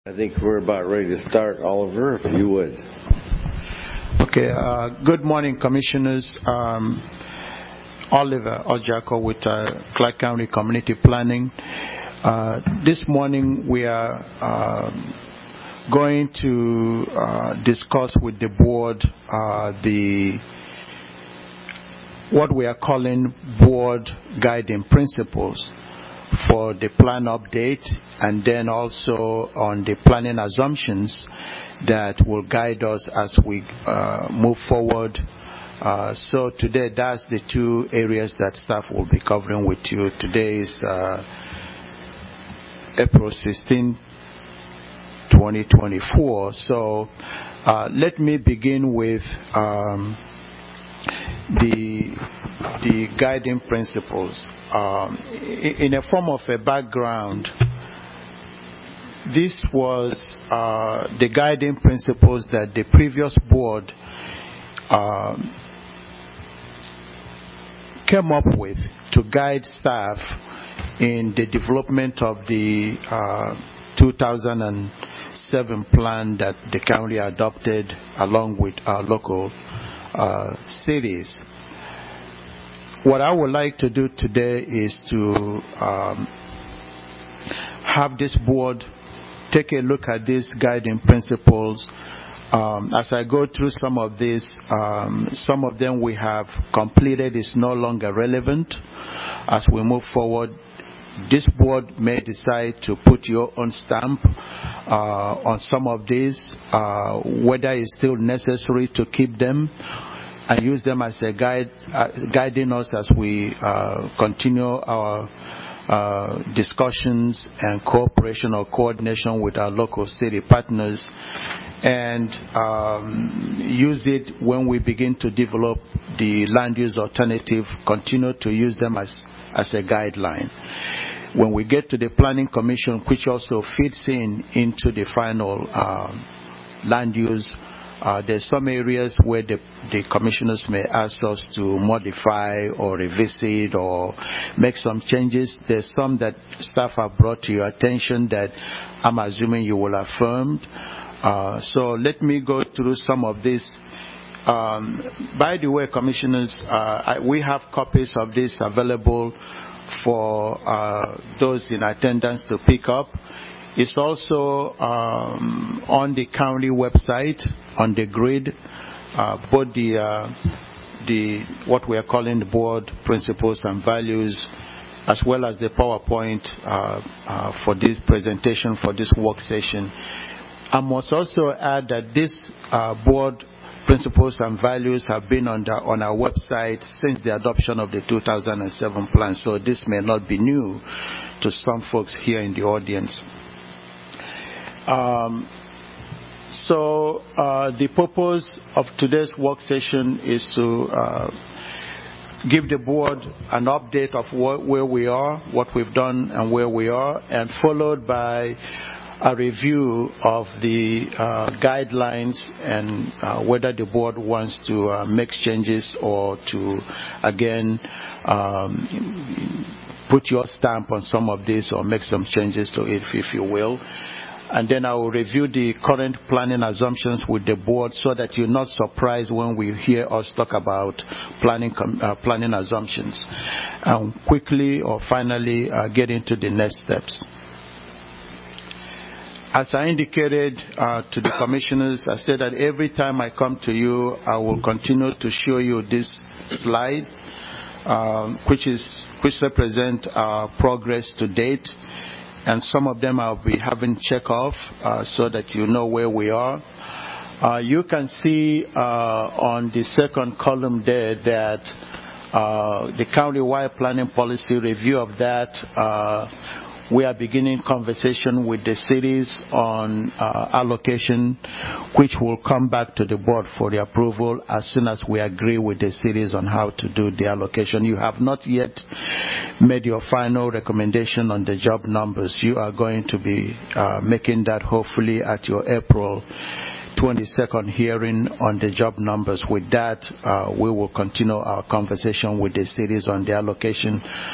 I think we're about ready to start, Oliver, if you would. Okay, good morning, Commissioners. Oliver Ojako with Clark County Community Planning. This morning we are going to discuss with the board what we are calling board guiding principles for the plan update, and then also on the planning assumptions that will guide us as we move forward. So today, that's the two areas that staff will be covering with you. Today is April 16, 2024. So let me begin with the guiding principles. In a form of a background, this was the guiding principles that the previous board came up with to guide staff in the development of the 2007 plan that the county adopted along with our local cities. What I would like to do today is to have this board take a look at these guiding principles. As I go through some of these, some of them we have completed is no longer relevant. As we move forward, this board may decide to put your own stamp on some of these, whether it's still necessary to keep them and use them as a guide, guiding us as we continue our discussions and cooperation or coordination with our local city partners, and use it when we begin to develop the land use alternative, continue to use them as a guideline. When we get to the Planning Commission, which also fits into the final land use, there's some areas where the commissioners may ask us to modify or revisit or make some changes. There's some that staff have brought to your attention that I'm assuming you will affirm. So let me go through some of this. By the way, commissioners, we have copies of this available for those in attendance to pick up. It's also on the county website, on the grid, both the what we are calling the board principles and values, as well as the PowerPoint for this presentation, for this work session. I must also add that this board principles and values have been on our website since the adoption of the 2007 plan, so this may not be new to some folks here in the audience. The purpose of today's work session is to give the board an update of where we are, what we've done and where we are, and followed by a review of the guidelines and whether the board wants to make changes or to, again, put your stamp on some of this or make some changes to it, if you will. And then I will review the current planning assumptions with the board so that you're not surprised when we hear us talk about planning assumptions. And quickly or finally get into the next steps. As I indicated to the commissioners, I said that every time I come to you, I will continue to show you this slide, which represent our progress to date. And some of them I'll be having check off so that you know where we are. You can see on the second column there that the countywide planning policy review of that, we are beginning conversation with the cities on allocation, which will come back to the board for the approval as soon as we agree with the cities on how to do the allocation. You have not yet made your final recommendation on the job numbers. You are going to be making that hopefully at your April 22nd hearing on the job numbers. With that, we will continue our conversation with the cities on the allocation.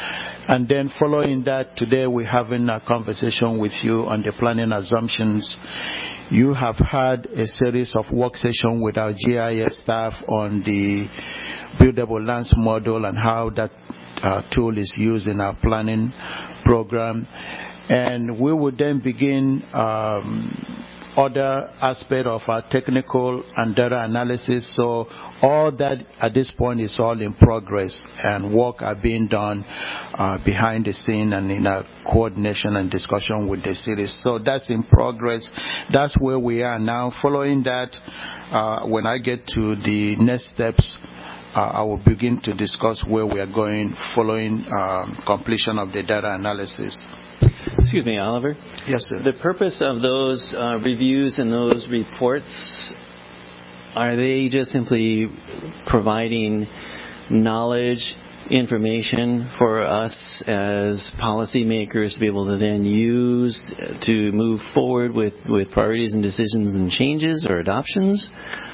And then following that, today we're having a conversation with you on the planning assumptions. You have had a series of work sessions with our GIS staff on the buildable lands model and how that tool is used in our planning program. And we will then begin other aspect of our technical and data analysis. So all that at this point is all in progress, and work are being done behind the scene and in a coordination and discussion with the cities. So that's in progress. That's where we are now. Following that, when I get to the next steps, I will begin to discuss where we are going following completion of the data analysis. Excuse me, Oliver. Yes, sir. The purpose of those reviews and those reports, are they just simply providing knowledge, information for us as policymakers to be able to then use to move forward with priorities and decisions and changes or adoptions?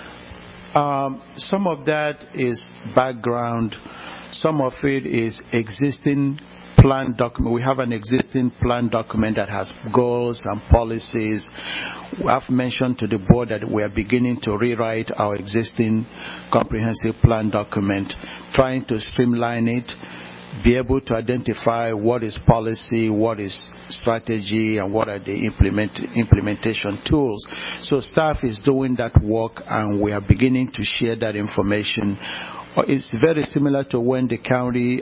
Some of that is background. Some of it is existing plan document. We have an existing plan document that has goals and policies. I've mentioned to the board that we are beginning to rewrite our existing comprehensive plan document, trying to streamline it, be able to identify what is policy, what is strategy, and what are the implementation tools. So staff is doing that work, and we are beginning to share that information. It's very similar to when the county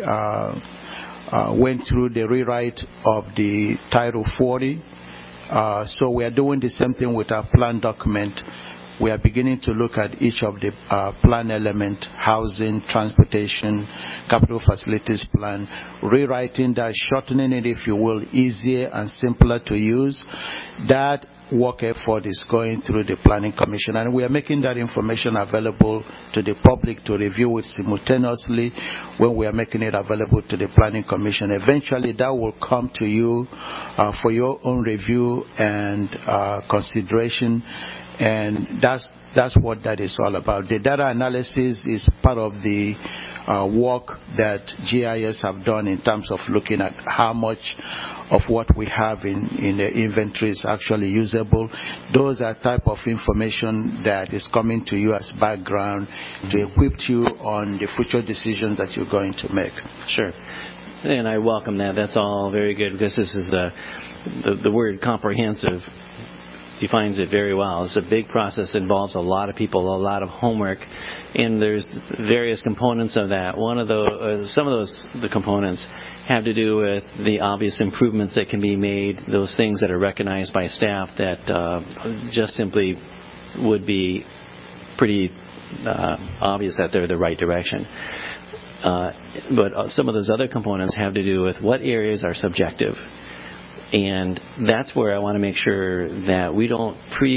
went through the rewrite of the Title 40. So we are doing the same thing with our plan document. We are beginning to look at each of the plan element: housing, transportation, capital facilities plan, rewriting that, shortening it, if you will, easier and simpler to use. That work effort is going through the Planning Commission, and we are making that information available to the public to review it simultaneously when we are making it available to the Planning Commission. Eventually, that will come to you for your own review and consideration, and that's what that is all about. The data analysis is part of the work that GIS have done in terms of looking at how much of what we have in the inventory is actually usable. Those are type of information that is coming to you as background to equip you on the future decisions that you're going to make. Sure. And I welcome that. That's all very good, because this is the word comprehensive defines it very well. It's a big process, involves a lot of people, a lot of homework, and there's various components of that. One of the components have to do with the obvious improvements that can be made, those things that are recognized by staff that just simply would be pretty obvious that they're the right direction. But some of those other components have to do with what areas are subjective. And that's where I want to make sure that we don't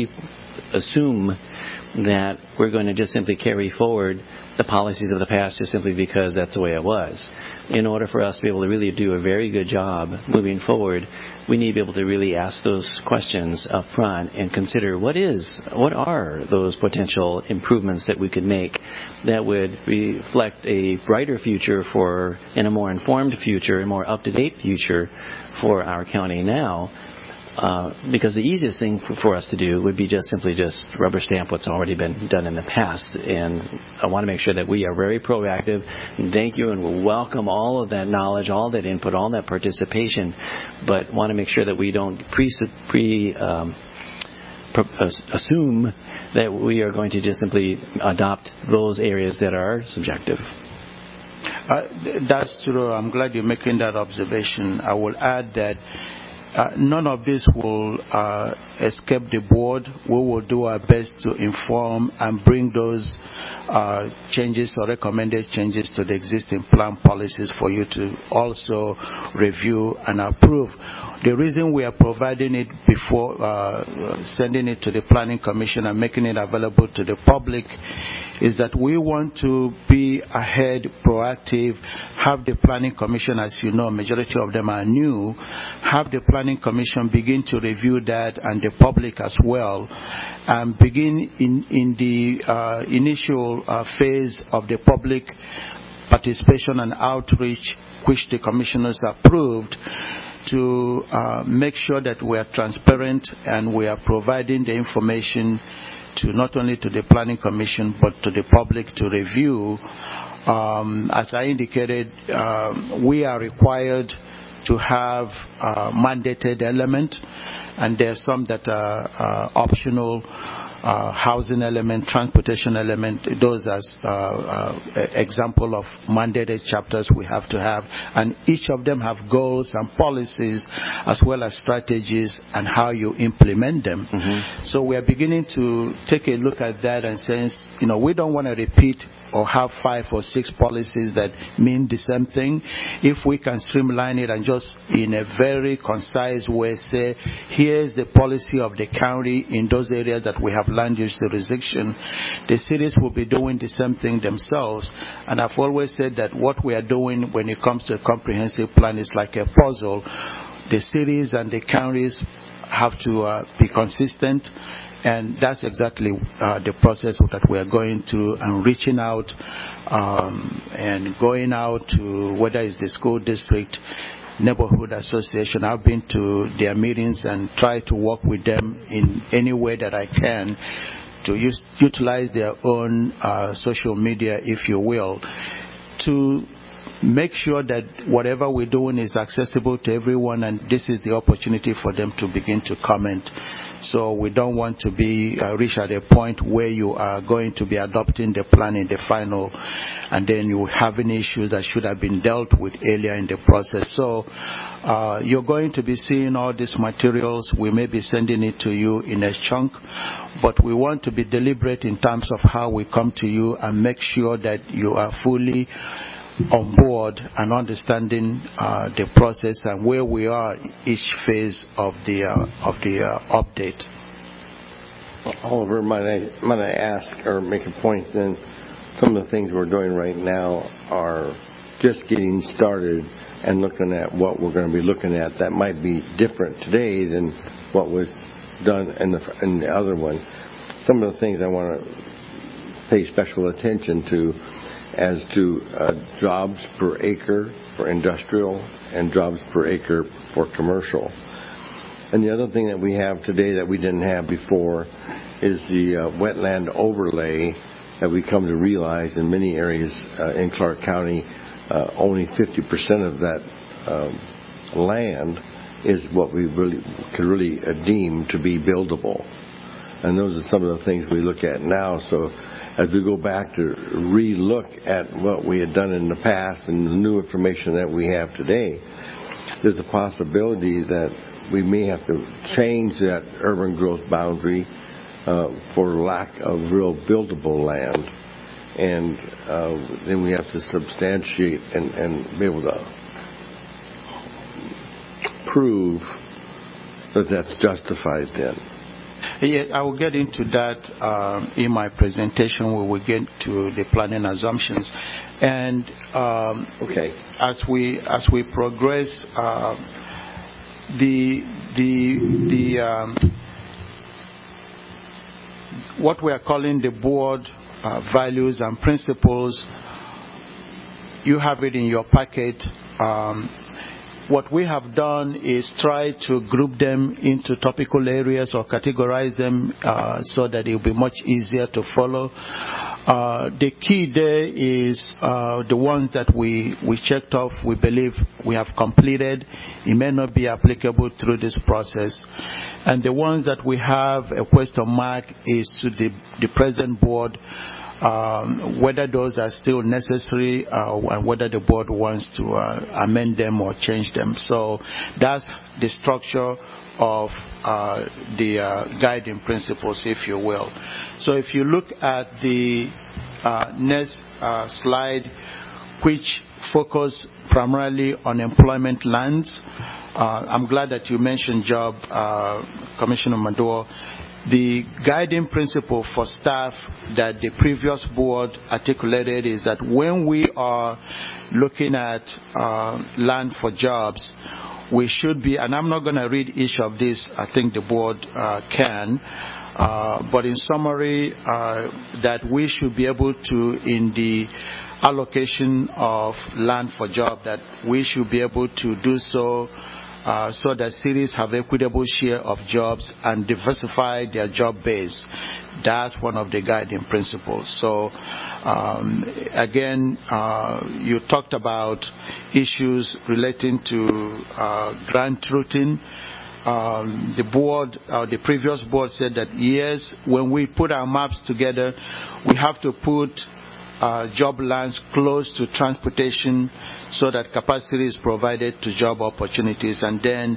assume that we're going to just simply carry forward the policies of the past just simply because that's the way it was. In order for us to be able to really do a very good job moving forward, we need to be able to really ask those questions up front and consider what are those potential improvements that we could make that would reflect a brighter future and a more informed future, a more up-to-date future for our county now. Because the easiest thing for us to do would be just simply rubber stamp what's already been done in the past. And I want to make sure that we are very proactive. And thank you, and we'll welcome all of that knowledge, all that input, all that participation, but want to make sure that we don't assume that we are going to just simply adopt those areas that are subjective. That's true. I'm glad you're making that observation. I will add that none of this will escape the board. We will do our best to inform and bring those changes or recommended changes to the existing plan policies for you to also review and approve. The reason we are providing it before sending it to the Planning Commission and making it available to the public is that we want to be ahead, proactive, have the Planning Commission, as you know, majority of them are new, have the Planning Commission begin to review that, and the public as well, and begin in the initial phase of the public participation and outreach, which the commissioners approved, to make sure that we are transparent and we are providing the information to not only to the Planning Commission but to the public to review. As I indicated, we are required to have a mandated element, and there are some that are optional. Housing element, transportation element, those as example of mandated chapters we have to have, and each of them have goals and policies as well as strategies and how you implement them. So we are beginning to take a look at that and say, we don't want to repeat or have 5 or 6 policies that mean the same thing. If we can streamline it and just in a very concise way say, here's the policy of the county in those areas that we have land use jurisdiction, the cities will be doing the same thing themselves. And I've always said that what we are doing when it comes to a comprehensive plan is like a puzzle. The cities and the counties have to be consistent. And that's exactly the process that we are going through and reaching out and going out to whether it's the school district, neighborhood association. I've been to their meetings and try to work with them in any way that I can to utilize their own social media, if you will, to make sure that whatever we're doing is accessible to everyone, and this is the opportunity for them to begin to comment. So we don't want to be reach at a point where you are going to be adopting the plan in the final, and then you having issues that should have been dealt with earlier in the process. So you're going to be seeing all these materials. We may be sending it to you in a chunk, but we want to be deliberate in terms of how we come to you and make sure that you are fully on board and understanding the process and where we are each phase of the update. Oliver, might I ask or make a point then? Some of the things we're doing right now are just getting started and looking at what we're going to be looking at that might be different today than what was done in the other one. Some of the things I want to pay special attention to as to jobs per acre for industrial and jobs per acre for commercial. And the other thing that we have today that we didn't have before is the wetland overlay that we come to realize in many areas in Clark County. Only 50% of that land is what we could really deem to be buildable. And those are some of the things we look at now. So as we go back to re-look at what we had done in the past and the new information that we have today, there's a possibility that we may have to change that urban growth boundary for lack of real buildable land. And then we have to substantiate and be able to prove that that's justified then. Yeah, I will get into that in my presentation when we get to the planning assumptions. And okay, as we progress, what we are calling the board values and principles, you have it in your packet. What we have done is try to group them into topical areas or categorize them so that it will be much easier to follow. The key there is the ones that we checked off, we believe we have completed. It may not be applicable through this process. And the ones that we have a question mark is to the present board, whether those are still necessary and whether the board wants to amend them or change them. So that's the structure of the guiding principles, if you will. So if you look at the next slide, which focus primarily on employment lands, I'm glad that you mentioned job, Commissioner Mador. The guiding principle for staff that the previous board articulated is that when we are looking at land for jobs, we should be, and I'm not going to read each of these, I think the board can, But in summary, that we should be able to, in the allocation of land for job, that we should be able to do so so that cities have equitable share of jobs and diversify their job base. That's one of the guiding principles. So, again, you talked about issues relating to grant routing. The board, the previous board said that yes, when we put our maps together, we have to put job lands close to transportation so that capacity is provided to job opportunities. And then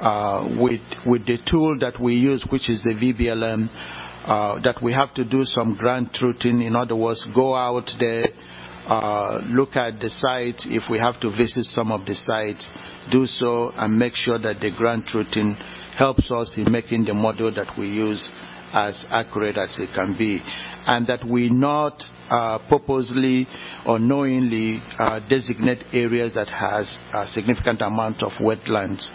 with the tool that we use, which is the VBLM, that we have to do some grant routing. In other words, go out there, look at the site. If we have to visit some of the sites, do so and make sure that the grant routing helps us in making the model that we use as accurate as it can be, and that we not purposely or knowingly designate areas that has a significant amount of wetlands.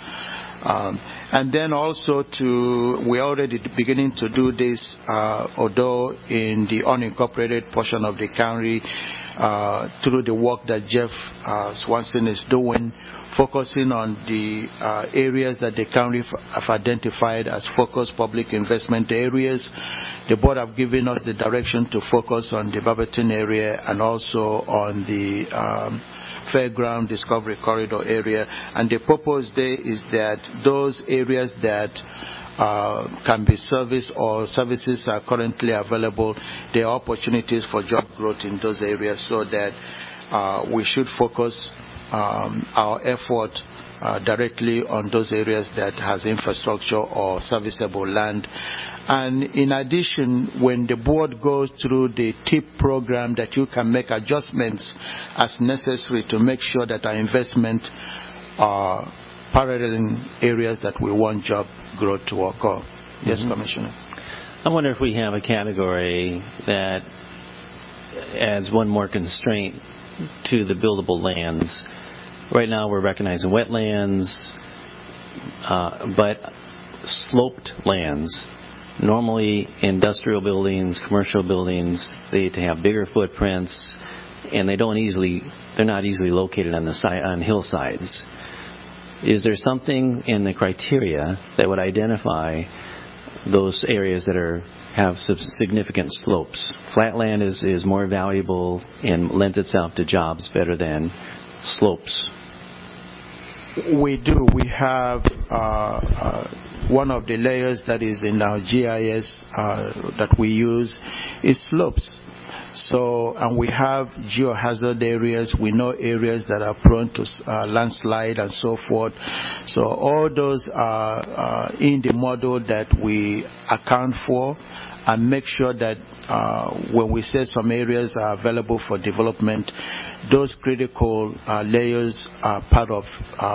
And then also we're already beginning to do this, although in the unincorporated portion of the county, through the work that Jeff Swanson is doing, focusing on the areas that the county have identified as focused public investment areas. The board have given us the direction to focus on the Barberton area and also on the Fairground Discovery Corridor area. And the purpose there is that those areas that can be serviced or services are currently available, there are opportunities for job growth in those areas, so that we should focus our effort directly on those areas that has infrastructure or serviceable land. And in addition, when the board goes through the TIP program, that you can make adjustments as necessary to make sure that our investment are paralleling areas that we want job growth to occur. Yes, Commissioner. I wonder if we have a category that adds one more constraint to the buildable lands. Right now we're recognizing wetlands, but sloped lands. Normally industrial buildings, commercial buildings, they have bigger footprints, and they're not easily located on hillsides. Is there something in the criteria that would identify those areas that have significant slopes? Flat land is more valuable and lends itself to jobs better than slopes. We do. We have one of the layers that is in our GIS that we use is slopes. So, and we have geohazard areas. We know areas that are prone to landslide and so forth. So all those are in the model that we account for and make sure that when we say some areas are available for development, those critical layers are part of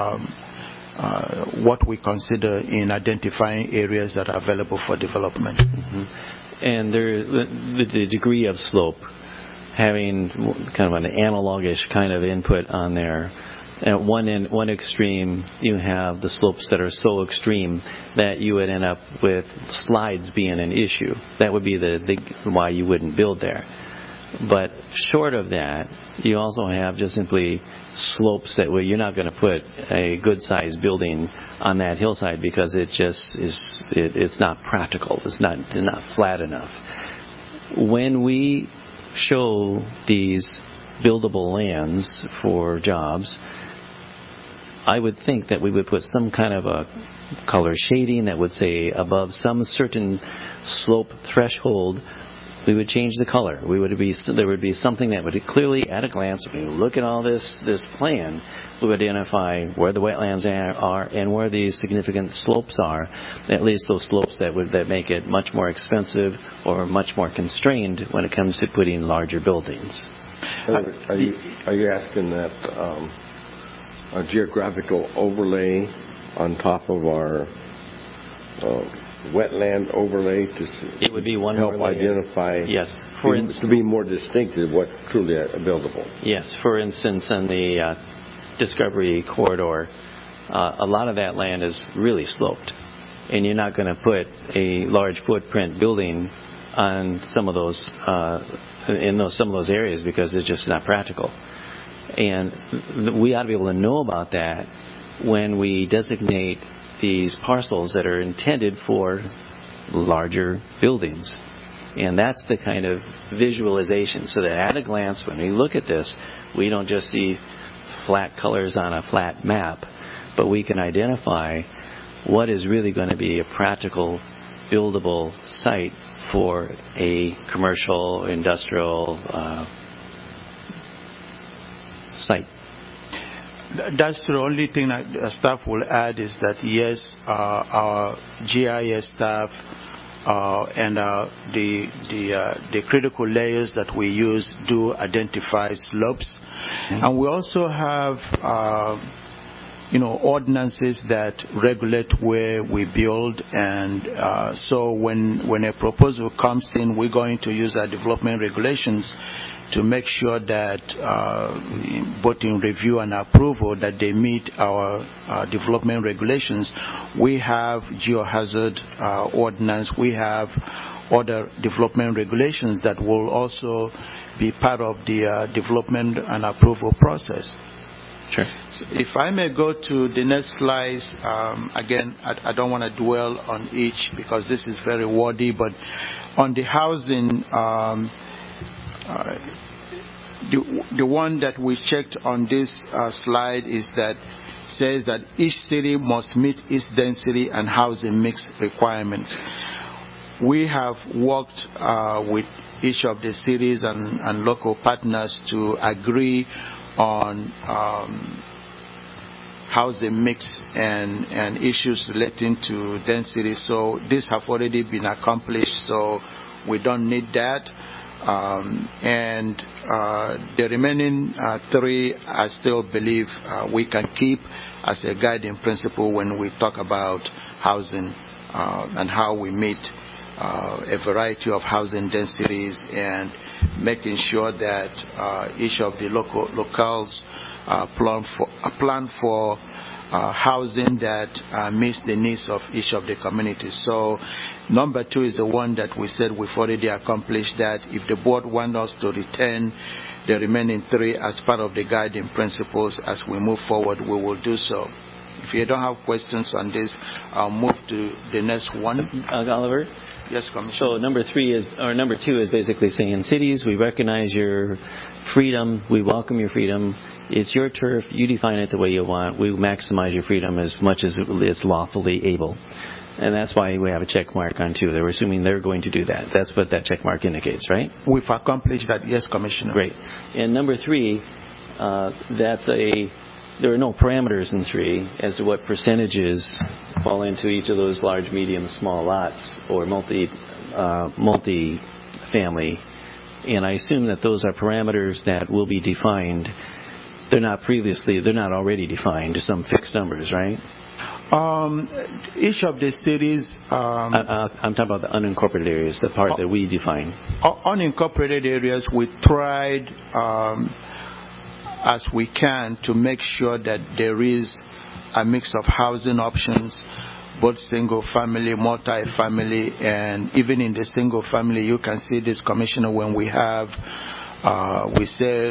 what we consider in identifying areas that are available for development. Mm-hmm. And the degree of slope, having kind of an analogish kind of input on there. At one extreme, you have the slopes that are so extreme that you would end up with slides being an issue. That would be why you wouldn't build there. But short of that, you also have just simply slopes that where you're not going to put a good-sized building on that hillside because it just it's not practical. It's not flat enough. When we show these buildable lands for jobs, I would think that we would put some kind of a color shading that would say above some certain slope threshold, we would change the color. There would be something that would clearly, at a glance, when you look at all this plan, we would identify where the wetlands are and where these significant slopes are. At least those slopes that make it much more expensive or much more constrained when it comes to putting larger buildings. Are you asking that a geographical overlay on top of our wetland overlay it would be one help overlay. Identify? Yes, for instance, to be more distinctive what's truly buildable. Yes, for instance, in the Discovery Corridor, a lot of that land is really sloped. and you're not going to put a large footprint building on some of those some of those areas because it's just not practical. And we ought to be able to know about that when we designate these parcels that are intended for larger buildings. And that's the kind of visualization, so that at a glance, when we look at this, we don't just see flat colors on a flat map, but we can identify what is really going to be a practical, buildable site for a commercial, industrial site. That's the only thing that staff will add is that yes, our GIS staff and the critical layers that we use do identify slopes, and we also have ordinances that regulate where we build, and so when a proposal comes in, we're going to use our development regulations to make sure that both in review and approval that they meet our development regulations. We have geohazard ordinance, we have other development regulations that will also be part of the development and approval process. Sure. So if I may go to the next slide, again, I don't want to dwell on each because this is very wordy, but on the housing, the one that we checked on this slide is that says that each city must meet its density and housing mix requirements. We have worked with each of the cities and local partners to agree on housing mix and issues relating to density. So these have already been accomplished, so we don't need that. And the remaining three, I still believe we can keep as a guiding principle when we talk about housing and how we meet a variety of housing densities and making sure that each of the locales plan for housing that meets the needs of each of the communities. So number 2 is the one that we said we've already accomplished that. If the board wants us to retain the remaining 3 as part of the guiding principles as we move forward, we will do so. If you don't have questions on this, I'll move to the next one. Oliver? Yes, Commissioner. So number 2 is basically saying, in cities, we recognize your freedom, we welcome your freedom. It's your turf, you define it the way you want. We maximize your freedom as much as it's lawfully able. And that's why we have a check mark on 2. They're assuming they're going to do that. That's what that check mark indicates, right? We've accomplished that, yes, Commissioner. Great. And number 3, there are no parameters in 3 as to what percentages fall into each of those large, medium, small lots or multi-family. And I assume that those are parameters that will be defined. They're not already defined to some fixed numbers, right? Each of the cities... I'm talking about the unincorporated areas, the part that we define. Unincorporated areas, we tried as we can to make sure that there is a mix of housing options, both single family, multi-family, and even in the single family, you can see this, Commissioner, when we have, we say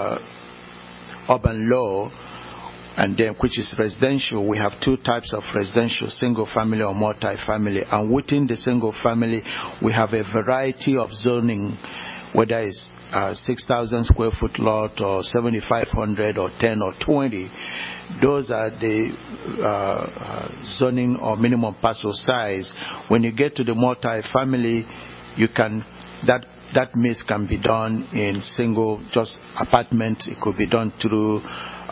urban law, and then which is residential, we have 2 types of residential, single family or multi-family, and within the single family, we have a variety of zoning, whether it's 6,000 square foot lot or 7,500 or 10 or 20. Those are the zoning or minimum parcel size. When you get to the multi-family, you can that mix can be done in single, just apartment. It could be done through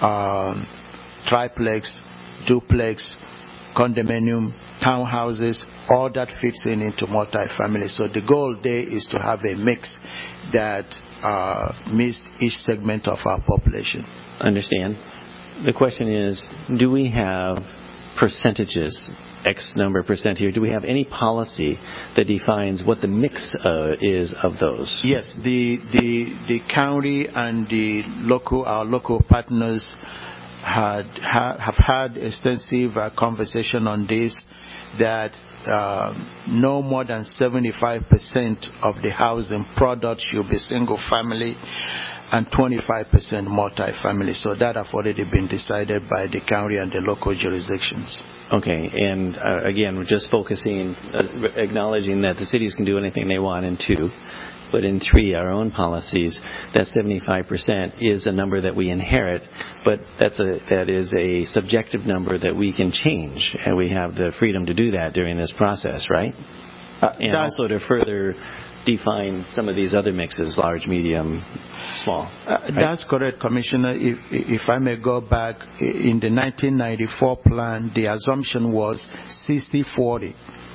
triplex, duplex, condominium, townhouses. All that fits into multi-family. So the goal there is to have a mix that meets each segment of our population. Understand. The question is, do we have percentages, X number of percent here? Do we have any policy that defines what the mix is of those? Yes, the county and our local partners have had extensive conversation on this, that no more than 75% of the housing product should be single family and 25% multi-family. So that have already been decided by the county and the local jurisdictions. Okay, and again, we're just focusing, acknowledging that the cities can do anything they want in 2, but in 3, our own policies, that 75% is a number that we inherit, but that is a subjective number that we can change, and we have the freedom to do that during this process, right? And also to further define some of these other mixes, large, medium, small. Right? That's correct, Commissioner. If I may go back, in the 1994 plan, the assumption was 60-40.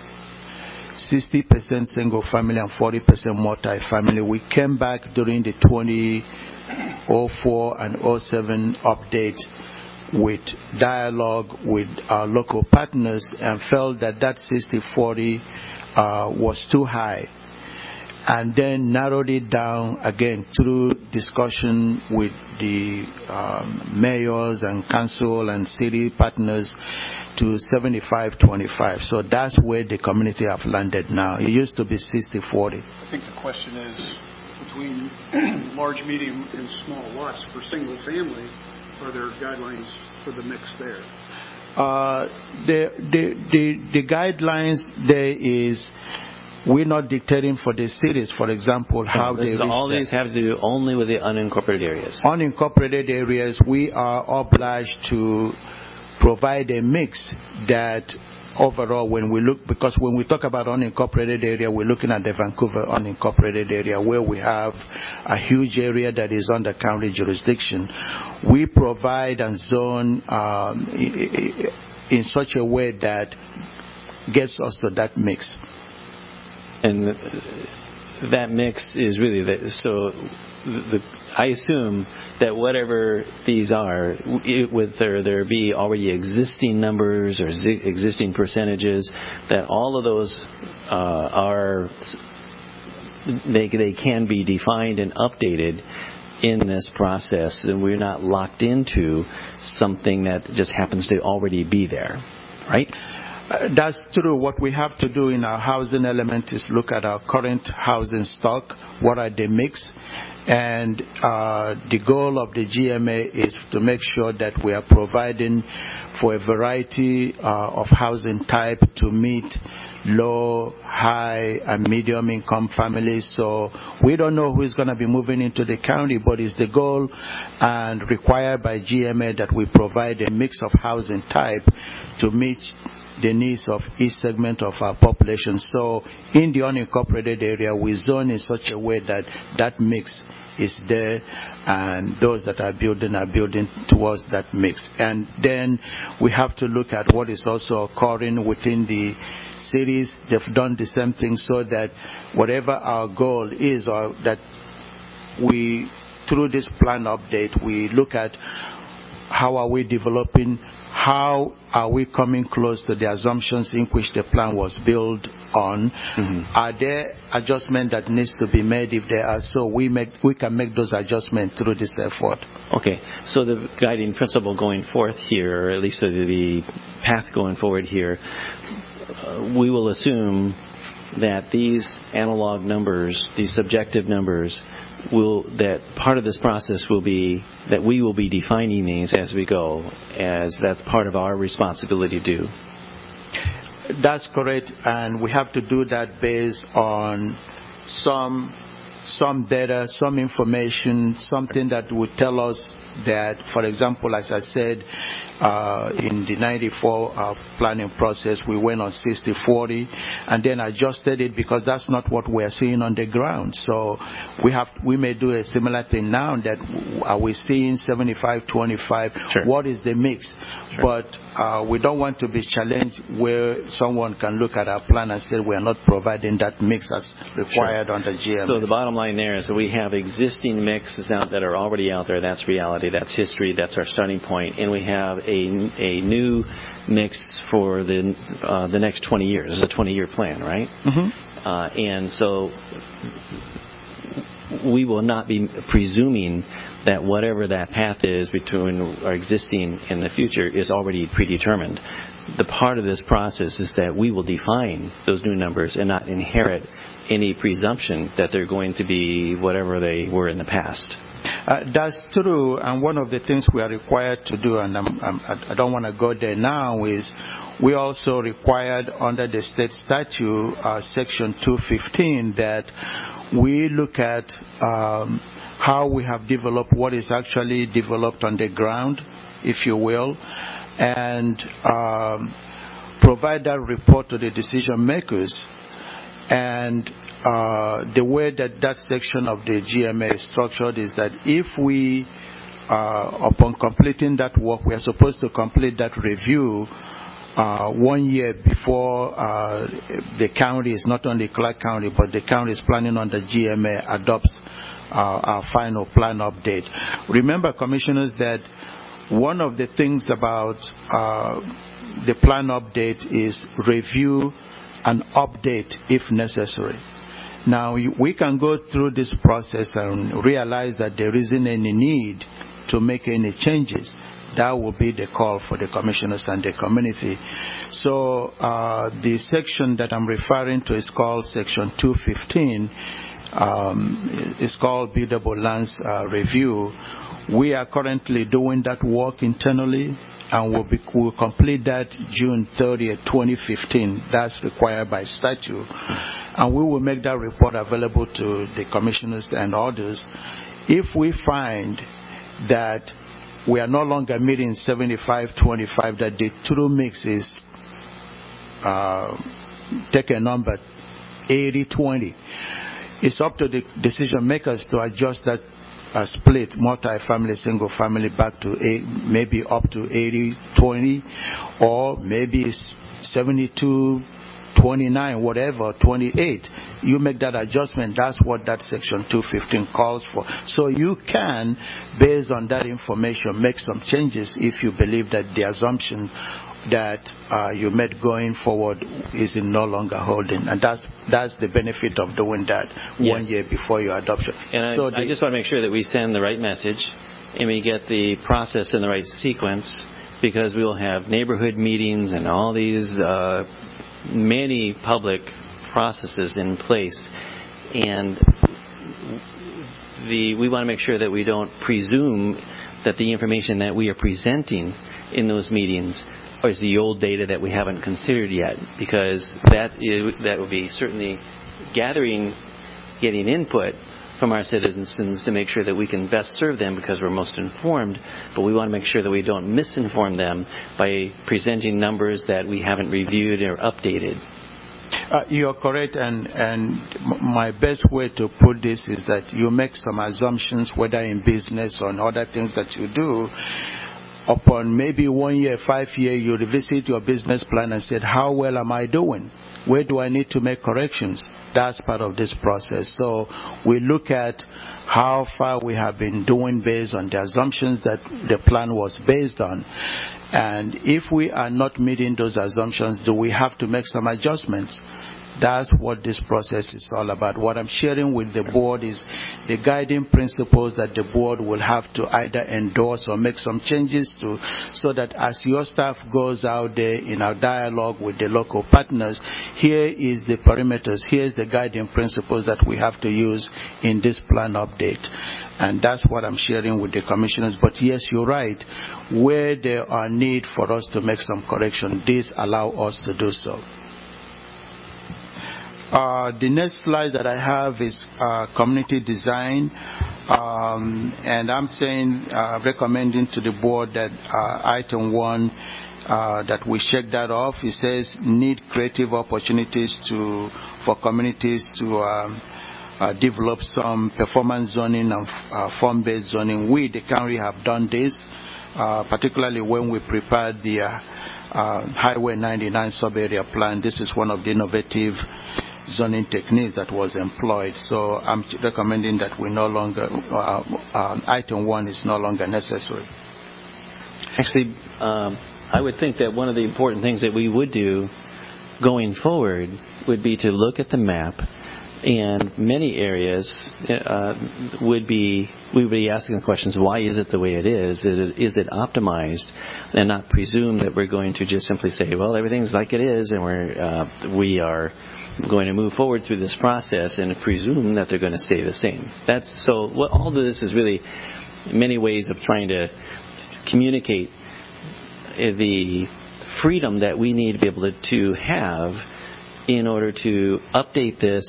60% single family and 40% multi-family. We came back during the 2004 and 07 update with dialogue with our local partners and felt that 60-40 was too high, and then narrowed it down again through discussion with the mayors and council and city partners to 75-25. So that's where the community have landed now. It used to be 60-40. I think the question is, between large, medium, and small lots for single family, are there guidelines for the mix there? The guidelines there is, we're not dictating for the cities, for example, how they reach all these have to do only with the unincorporated areas. Unincorporated areas, we are obliged to provide a mix that overall, because when we talk about unincorporated area, we're looking at the Vancouver unincorporated area where we have a huge area that is under county jurisdiction. We provide and zone in such a way that gets us to that mix. And that mix is really I assume that whatever these are, whether there be already existing numbers or existing percentages, that all of those they can be defined and updated in this process, and we're not locked into something that just happens to already be there, right? That's true. What we have to do in our housing element is look at our current housing stock, what are the mix, and the goal of the GMA is to make sure that we are providing for a variety of housing type to meet low, high, and medium income families. So we don't know who is going to be moving into the county, but it's the goal and required by GMA that we provide a mix of housing type to meet the needs of each segment of our population. So in the unincorporated area, we zone in such a way that that mix is there, and those that are building towards that mix. And then we have to look at what is also occurring within the cities. They've done the same thing, so that whatever our goal is, or that we, through this plan update, we look at how are we developing, how are we coming close to the assumptions in which the plan was built on. Are there adjustments that needs to be made? If there are, so we can make those adjustments through this effort. Okay, so the guiding principle going forth here, or at least the path going forward here, we will assume that these analog numbers, these subjective numbers, that part of this process will be that we will be defining these as we go, as that's part of our responsibility to do. That's correct, and we have to do that based on some data, some information, something that would tell us that, for example, as I said, in the 94 planning process, we went on 60-40 and then adjusted it because that's not what we're seeing on the ground. So we may do a similar thing now, that are we seeing 75-25? Sure. What is the mix? Sure. But we don't want to be challenged where someone can look at our plan and say we are not providing that mix as required under GM. So the bottom line there is that we have existing mixes now that are already out there. That's reality. That's history. That's our starting point. And we have a new mix for the next 20 years. It's a 20-year plan, right? Mm-hmm. And so we will not be presuming that whatever that path is between our existing and the future is already predetermined. The part of this process is that we will define those new numbers and not inherit any presumption that they're going to be whatever they were in the past. That's true, and one of the things we are required to do, and I don't want to go there now, is we also required under the state statute, section 215, that we look at how we have developed what is actually developed on the ground, if you will, and provide that report to the decision makers. And the way that section of the GMA is structured is that if we, upon completing that work, we are supposed to complete that review 1 year before the county, is not only Clark County, but the county is planning on the GMA adopts our final plan update. Remember, commissioners, that one of the things about the plan update is review and update if necessary. Now, we can go through this process and realize that there isn't any need to make any changes. That will be the call for the commissioners and the community. So the section that I'm referring to is called Section 215. It's called Buildable Lands Review. We are currently doing that work internally, and we'll complete that June 30th, 2015. That's required by statute. And we will make that report available to the commissioners and others. If we find that we are no longer meeting 75-25, that the true mix is, take a number, 80-20, it's up to the decision makers to adjust that split, multi-family, single family, back to maybe up to 80-20, or maybe it's 72-29, whatever, 28. You make that adjustment. That's what that section 215 calls for. So you can, based on that information, make some changes if you believe that the assumption that you made going forward is no longer holding, and that's the benefit of doing that 1 year before your adoption. And so I just want to make sure that we send the right message and we get the process in the right sequence, because we will have neighborhood meetings and all these many public processes in place, and we want to make sure that we don't presume that the information that we are presenting in those meetings is the old data that we haven't considered yet, because that will be certainly getting input from our citizens to make sure that we can best serve them because we're most informed, but we want to make sure that we don't misinform them by presenting numbers that we haven't reviewed or updated. You're correct, and my best way to put this is that you make some assumptions, whether in business or in other things that you do. Upon maybe 1 year, 5 year, you revisit your business plan and said, how well am I doing? Where do I need to make corrections? That's part of this process. So we look at how far we have been doing based on the assumptions that the plan was based on. And if we are not meeting those assumptions, do we have to make some adjustments? That's what this process is all about. What I'm sharing with the board is the guiding principles that the board will have to either endorse or make some changes to, so that as your staff goes out there in our dialogue with the local partners, here is the perimeters, here's the guiding principles that we have to use in this plan update. And that's what I'm sharing with the commissioners. But yes, you're right. Where there are need for us to make some correction, this allow us to do so. The next slide that I have is community design, and I'm saying, recommending to the board that item 1, that we check that off. It says need creative opportunities for communities to develop some performance zoning and form-based zoning. We, the county, have done this, particularly when we prepared the Highway 99 sub-area plan. This is one of the innovative zoning techniques that was employed. So I'm recommending that we no longer, item 1 is no longer necessary. Actually, I would think that one of the important things that we would do going forward would be to look at the map And many areas we would be asking the questions, why is it the way it is? Is it optimized? And not presume that we're going to just simply say, well, everything's like it is, and we are going to move forward through this process and presume that they're going to stay the same. All of this is really many ways of trying to communicate the freedom that we need to be able to have in order to update this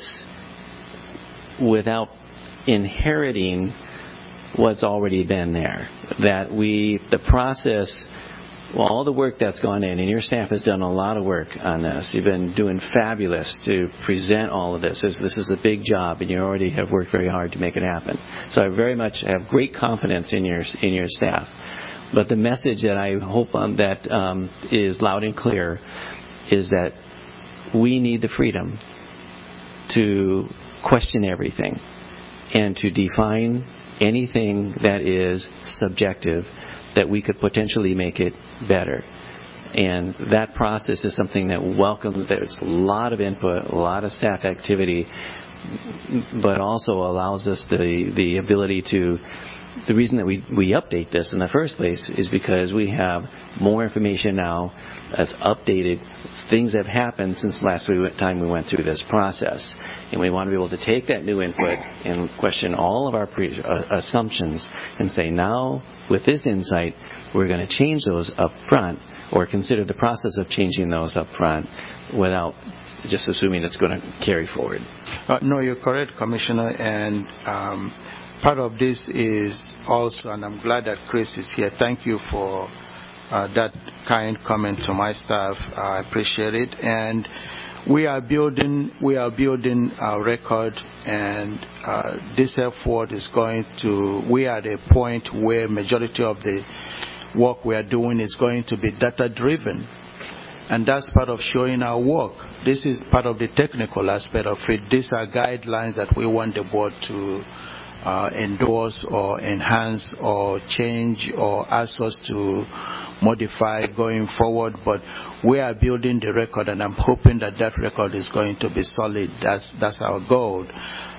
without inheriting what's already been there. That the process, all the work that's gone in, and your staff has done a lot of work on this. You've been doing fabulous to present all of this. This is a big job, and you already have worked very hard to make it happen. So I very much have great confidence in your staff. But the message that I hope that is loud and clear is that we need the freedom to question everything and to define anything that is subjective that we could potentially make it better. And that process is something that there's a lot of input, a lot of staff activity, but also allows us the ability to. The reason that we update this in the first place is because we have more information now that's updated. Things have happened since last time we went through this process. And we want to be able to take that new input and question all of our assumptions and say, now, with this insight, we're going to change those up front or consider the process of changing those up front without just assuming it's going to carry forward. No, you're correct, Commissioner. And part of this is also, and I'm glad that Chris is here. Thank you for that kind comment to my staff. I appreciate it. And we are building our record, and this effort is we are at a point where majority of the work we are doing is going to be data driven. And that's part of showing our work. This is part of the technical aspect of it. These are guidelines that we want the board to endorse or enhance or change or ask us to modify going forward. But we are building the record, and I'm hoping that record is going to be solid. That's our goal.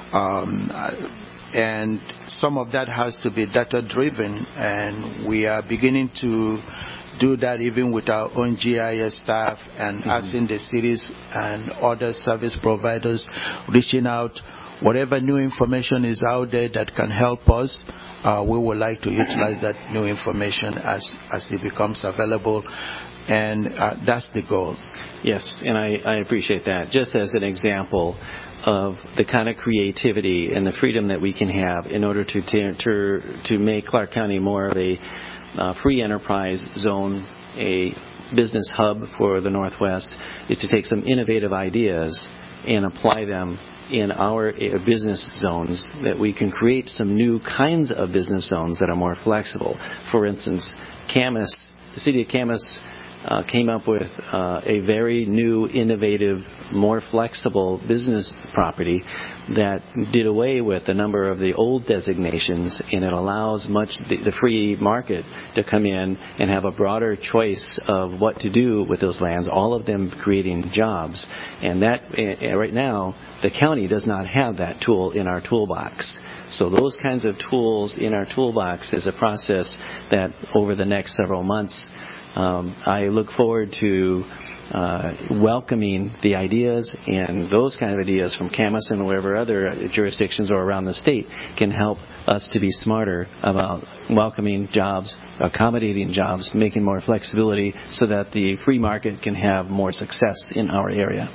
And some of that has to be data driven, and we are beginning to do that even with our own GIS staff and asking the cities and other service providers, reaching out. Whatever new information is out there that can help us, we would like to utilize that new information as it becomes available, and that's the goal. Yes, and I appreciate that. Just as an example of the kind of creativity and the freedom that we can have in order to make Clark County more of a free enterprise zone, a business hub for the Northwest, is to take some innovative ideas and apply them in our business zones, that we can create some new kinds of business zones that are more flexible. For instance, Camas, the city of Camas came up with a very new, innovative, more flexible business property that did away with a number of the old designations, and it allows the free market to come in and have a broader choice of what to do with those lands, all of them creating jobs. And that right now, the county does not have that tool in our toolbox. So those kinds of tools in our toolbox is a process that over the next several months, I look forward to welcoming the ideas, and those kind of ideas from Camas and wherever other jurisdictions or around the state can help us to be smarter about welcoming jobs, accommodating jobs, making more flexibility so that the free market can have more success in our area.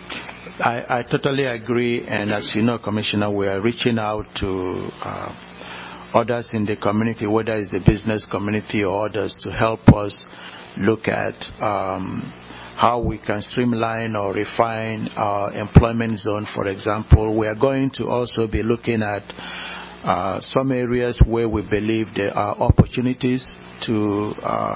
I totally agree, and as you know, Commissioner, we are reaching out to others in the community, whether it's the business community or others, to help us look at how we can streamline or refine our employment zone. For example, we are going to also be looking at some areas where we believe there are opportunities to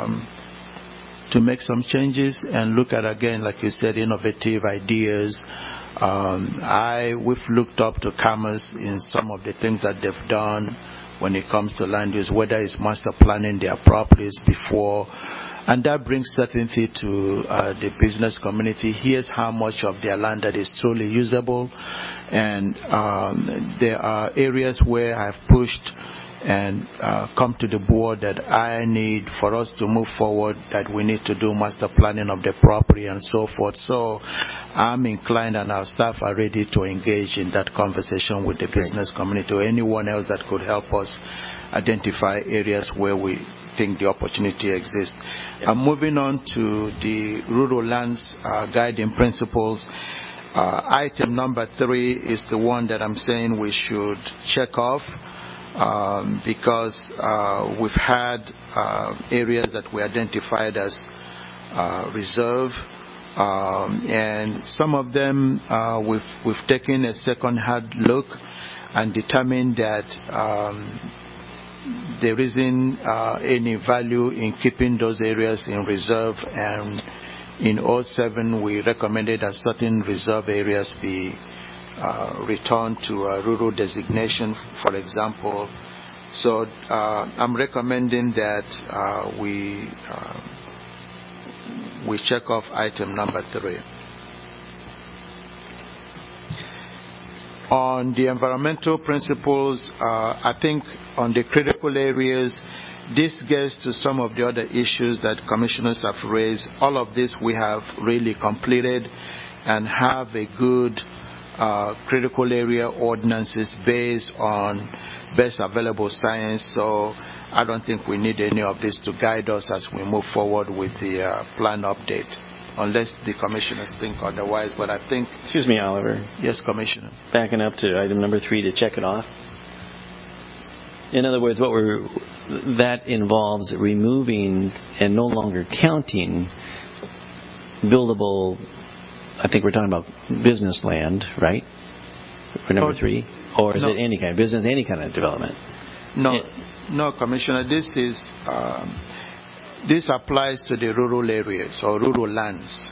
make some changes and look at, again, like you said, innovative ideas. We've looked up to Camas in some of the things that they've done when it comes to land use, whether it's master planning their properties before And that brings certainty to the business community. Here's how much of their land that is truly usable. And there are areas where I've pushed and come to the board that I need for us to move forward, that we need to do master planning of the property and so forth. So I'm inclined, and our staff are ready to engage in that conversation with the business community or anyone else that could help us identify areas where we think the opportunity exists. Moving on to the rural lands guiding principles. Item number 3 is the one that I'm saying we should check off. Because we've had areas that we identified as reserve, and some of them we've taken a second hard look and determined that there isn't any value in keeping those areas in reserve, and in 2007 we recommended that certain reserve areas be return to a rural designation, for example. So I'm recommending that we check off item number 3. On the environmental principles, I think on the critical areas, this gets to some of the other issues that commissioners have raised. All of this we have really completed and have a good critical area ordinances based on best available science. So I don't think we need any of this to guide us as we move forward with the plan update, unless the commissioners think otherwise. But I think... Excuse me, Oliver. Yes, Commissioner. Backing up to item number 3 to check it off. In other words, that involves removing and no longer counting buildable, I think we're talking about business land, right? For number 3? Or is it any kind of business, any kind of development? No, Commissioner. This is this applies to the rural areas or rural lands.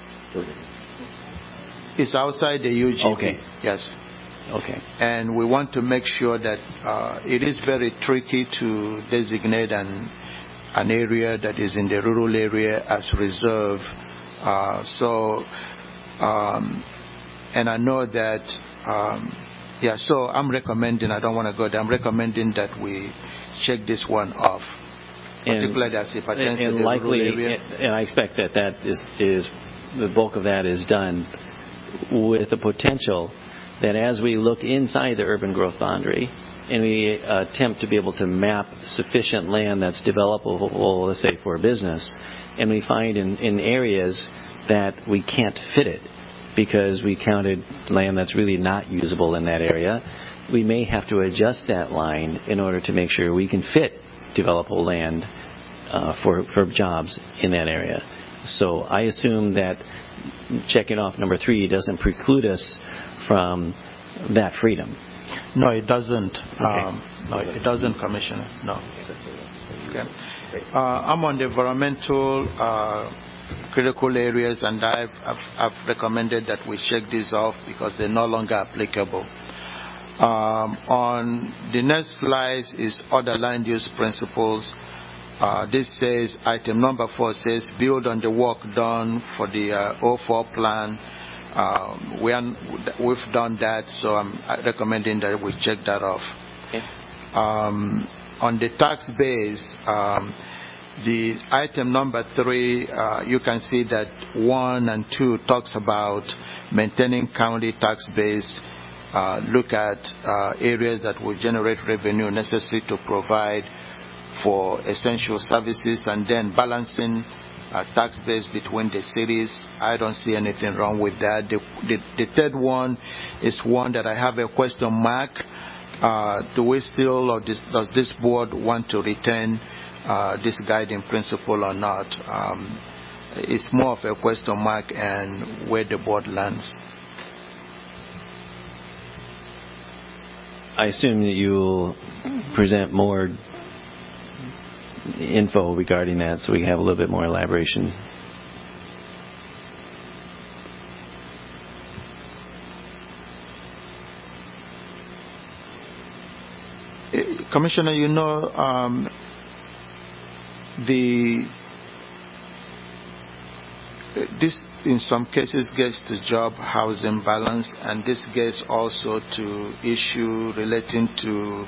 It's outside the UGB. Okay. Yes. Okay. And we want to make sure that it is very tricky to designate an area that is in the rural area as reserve. And I know that, so I'm recommending, I don't want to go there, I'm recommending that we check this one off, particularly as it pertains to the rural area. And I expect that is the bulk of that is done with the potential that as we look inside the urban growth boundary and we attempt to be able to map sufficient land that's developable, let's say, for business, and we find in areas that we can't fit it because we counted land that's really not usable in that area, we may have to adjust that line in order to make sure we can fit developable land for jobs in that area. So I assume that checking off number 3 doesn't preclude us from that freedom. No, it doesn't. Okay. No, it doesn't, Commissioner. No. Okay. I'm on the environmental critical areas, and I've recommended that we check these off because they're no longer applicable. On the next slide is other land use principles. This says, item number 4 says, build on the work done for the 04 plan. We've done that, so I'm recommending that we check that off. Okay. On the tax base, the item number 3, you can see that 1 and 2 talks about maintaining county tax base, look at areas that will generate revenue necessary to provide for essential services, and then balancing tax base between the cities. I don't see anything wrong with that. The third one is one that I have a question mark. Do we still, or does this board want to retain this guiding principle or not? It's more of a question mark and where the board lands. I assume that you will present more info regarding that so we have a little bit more elaboration. Commissioner, this in some cases gets to job housing balance, and this gets also to issue relating to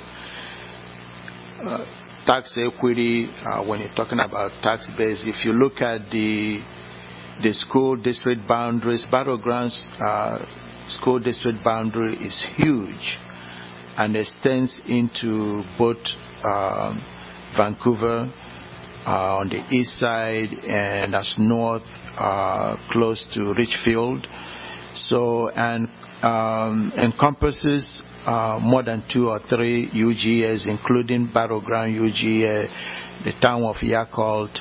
tax equity. When you're talking about tax base, if you look at the school district boundaries, Battlegrounds school district boundary is huge and extends into both Vancouver on the east side and as north close to Richfield. So, and encompasses more than 2 or 3 UGAs, including Battleground UGA, the town of Yakult,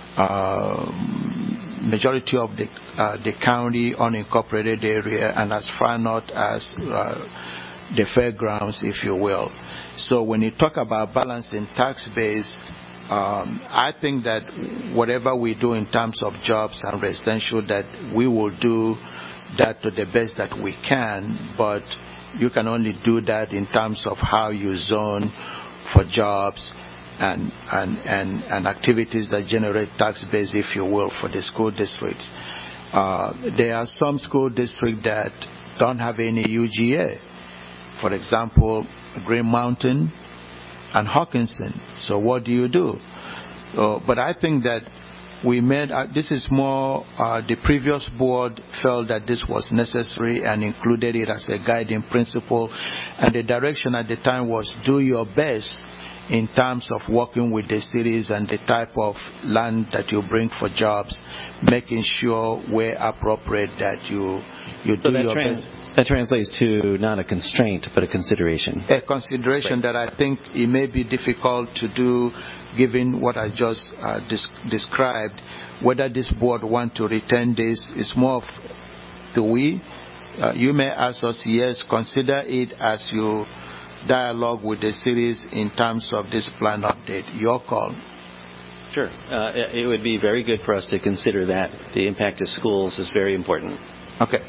majority of the county unincorporated area, and as far north as the fairgrounds, if you will. So when you talk about balancing tax base, I think that whatever we do in terms of jobs and residential, that we will do that to the best that we can, but you can only do that in terms of how you zone for jobs and activities that generate tax base, if you will, for the school districts. There are some school districts that don't have any UGA. For example, Green Mountain and Hawkinson. So what do you do? But I think that we made, this is more, the previous board felt that this was necessary and included it as a guiding principle. And the direction at the time was do your best in terms of working with the cities and the type of land that you bring for jobs, making sure where appropriate that you do your best. That translates to not a constraint, but a consideration. A consideration, right, that I think it may be difficult to do given what I just described. Whether this board want to retain this is more of the we. You may ask us, yes, consider it as you dialogue with the cities in terms of this plan update. Your call. Sure. It would be very good for us to consider that. The impact of schools is very important. Okay.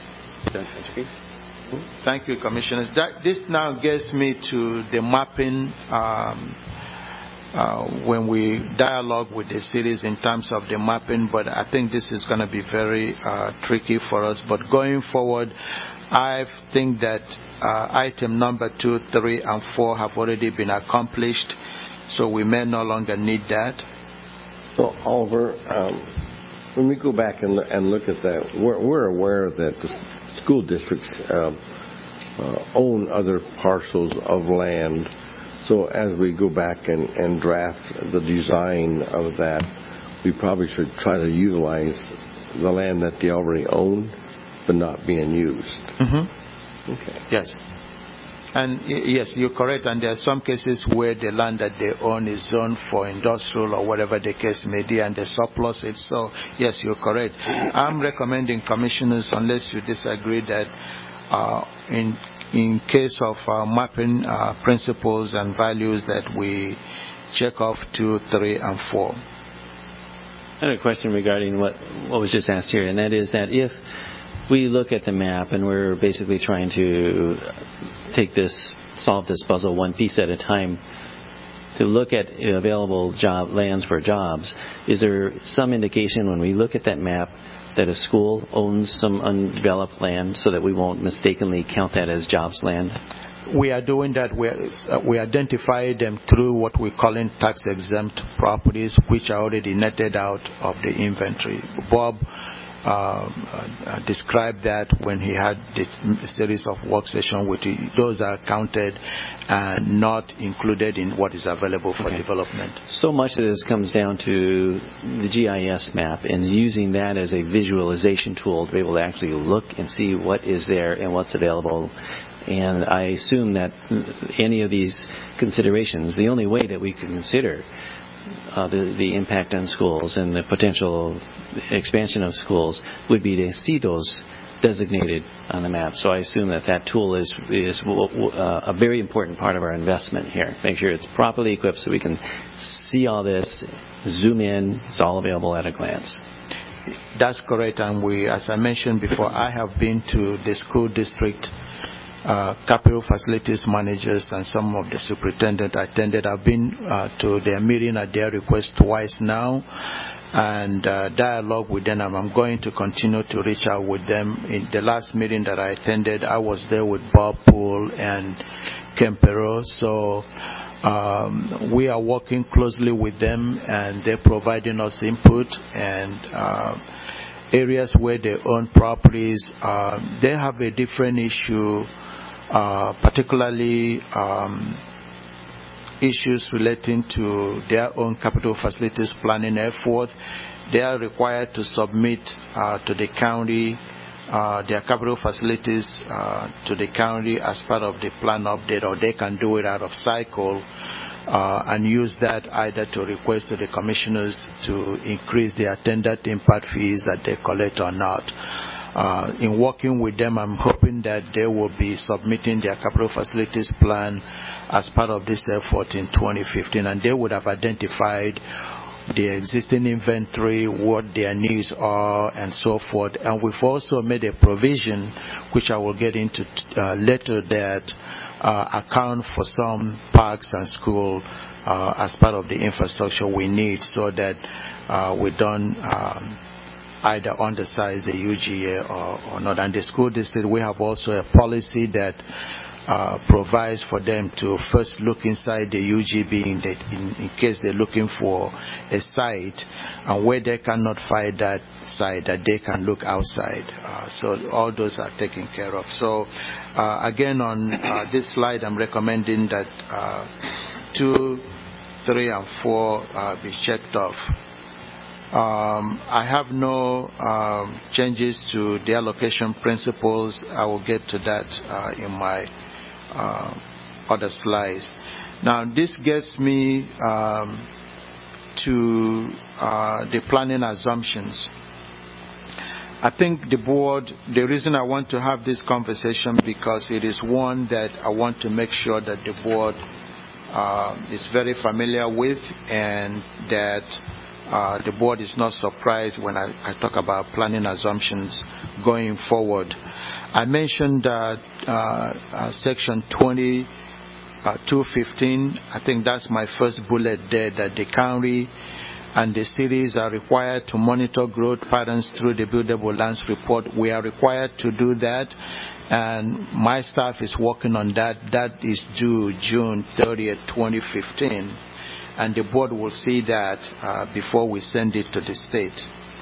Thank you, Commissioners. This now gets me to the mapping when we dialogue with the cities in terms of the mapping, but I think this is going to be very tricky for us. But going forward, I think that item number 2, 3, and 4 have already been accomplished, so we may no longer need that. So, Oliver, when we go back and look at that, we're aware that the school districts own other parcels of land. So as we go back and draft the design of that, we probably should try to utilize the land that they already own, but not being used. Mm-hmm. Okay. Yes. And yes, you're correct. And there are some cases where the land that they own is zoned for industrial or whatever the case may be, and they surplus it. So yes, you're correct. I'm recommending, Commissioners, unless you disagree, that in case of mapping principles and values, that we check off 2, 3, and 4. I had a question regarding what was just asked here, and that is that if we look at the map and we're basically trying to solve this puzzle one piece at a time, to look at available lands for jobs, is there some indication when we look at that map that a school owns some undeveloped land so that we won't mistakenly count that as jobs land? We are doing that. We identify them through what we call in tax-exempt properties, which are already netted out of the inventory. Bob described that when he had the series of work sessions with you. Those are counted and not included in what is available for development. So much of this comes down to the GIS map and using that as a visualization tool to be able to actually look and see what is there and what's available. And I assume that any of these considerations, the only way that we can consider the impact on schools and the potential expansion of schools would be to see those designated on the map. So I assume that tool is a very important part of our investment here. Make sure it's properly equipped so we can see all this, zoom in, it's all available at a glance. That's correct. And as I mentioned before, I have been to the school district capital facilities managers and some of the superintendent attended. I've been to their meeting at their request twice now, and dialogue with them. I'm going to continue to reach out with them. In the last meeting that I attended, I was there with Bob Poole and Kempero. So we are working closely with them, and they're providing us input. And areas where they own properties, they have a different issue, particularly issues relating to their own capital facilities planning effort. They are required to submit to the county their capital facilities to the county as part of the plan update, or they can do it out of cycle and use that either to request to the commissioners to increase the attendant impact fees that they collect or not. In working with them, I'm hoping that they will be submitting their capital facilities plan as part of this effort in 2015, and they would have identified the existing inventory, what their needs are, and so forth. And we've also made a provision, which I will get into later, that account for some parks and school as part of the infrastructure we need, so that we don't either undersize the UGA or not. And the school district, we have also a policy that provides for them to first look inside the UGB in case they're looking for a site, and where they cannot find that site, that they can look outside. So all those are taken care of. So again, on this slide, I'm recommending that 2, 3, and 4 be checked off. I have no changes to the allocation principles. I will get to that in my other slides. Now, this gets me to the planning assumptions. I think the board, the reason I want to have this conversation, because it is one that I want to make sure that the board is very familiar with, and that the board is not surprised when I talk about planning assumptions going forward. I mentioned section 2215. I think that's my first bullet there, that the county and the cities are required to monitor growth patterns through the buildable lands report. We are required to do that, and my staff is working on that. That is due June 30th, 2015. And the board will see that before we send it to the state.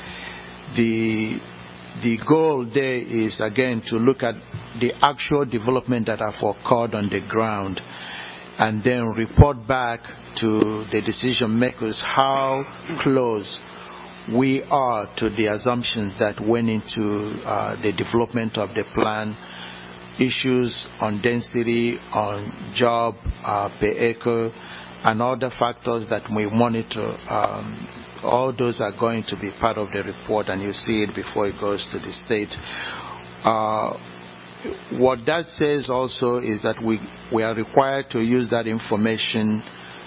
The goal there is, again, to look at the actual development that have occurred on the ground, and then report back to the decision makers how close we are to the assumptions that went into the development of the plan. Issues on density, on job per acre, and other factors that we monitor. All those are going to be part of the report, and you see it before it goes to the state. What that says also is that we are required to use that information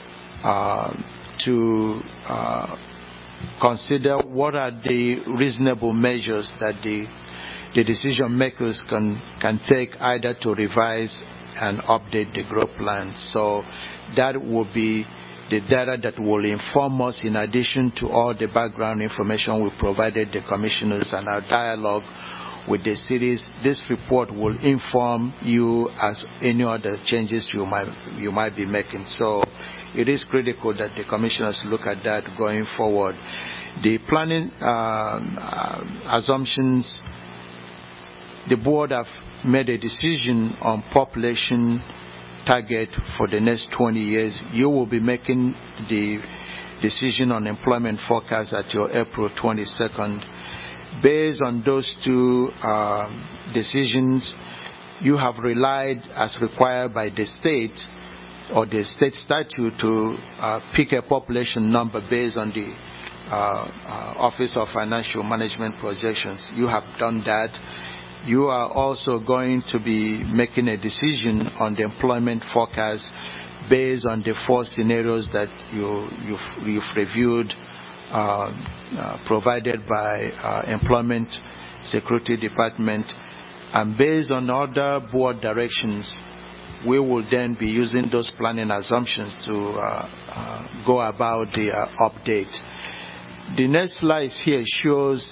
to consider what are the reasonable measures that the decision makers can take, either to revise and update the growth plan. So that will be the data that will inform us, in addition to all the background information we provided the commissioners and our dialogue with the cities. This report will inform you as any other changes you might be making. So it is critical that the commissioners look at that going forward. The planning assumptions, the board have made a decision on population target for the next 20 years. You will be making the decision on employment forecast at your April 22nd. Based on those two decisions, you have relied, as required by the state or the state statute, to pick a population number based on the Office of Financial Management Projections. You have done that. You are also going to be making a decision on the employment forecast based on the 4 scenarios that you've reviewed, provided by Employment Security Department. And based on other board directions, we will then be using those planning assumptions to go about the update. The next slide here shows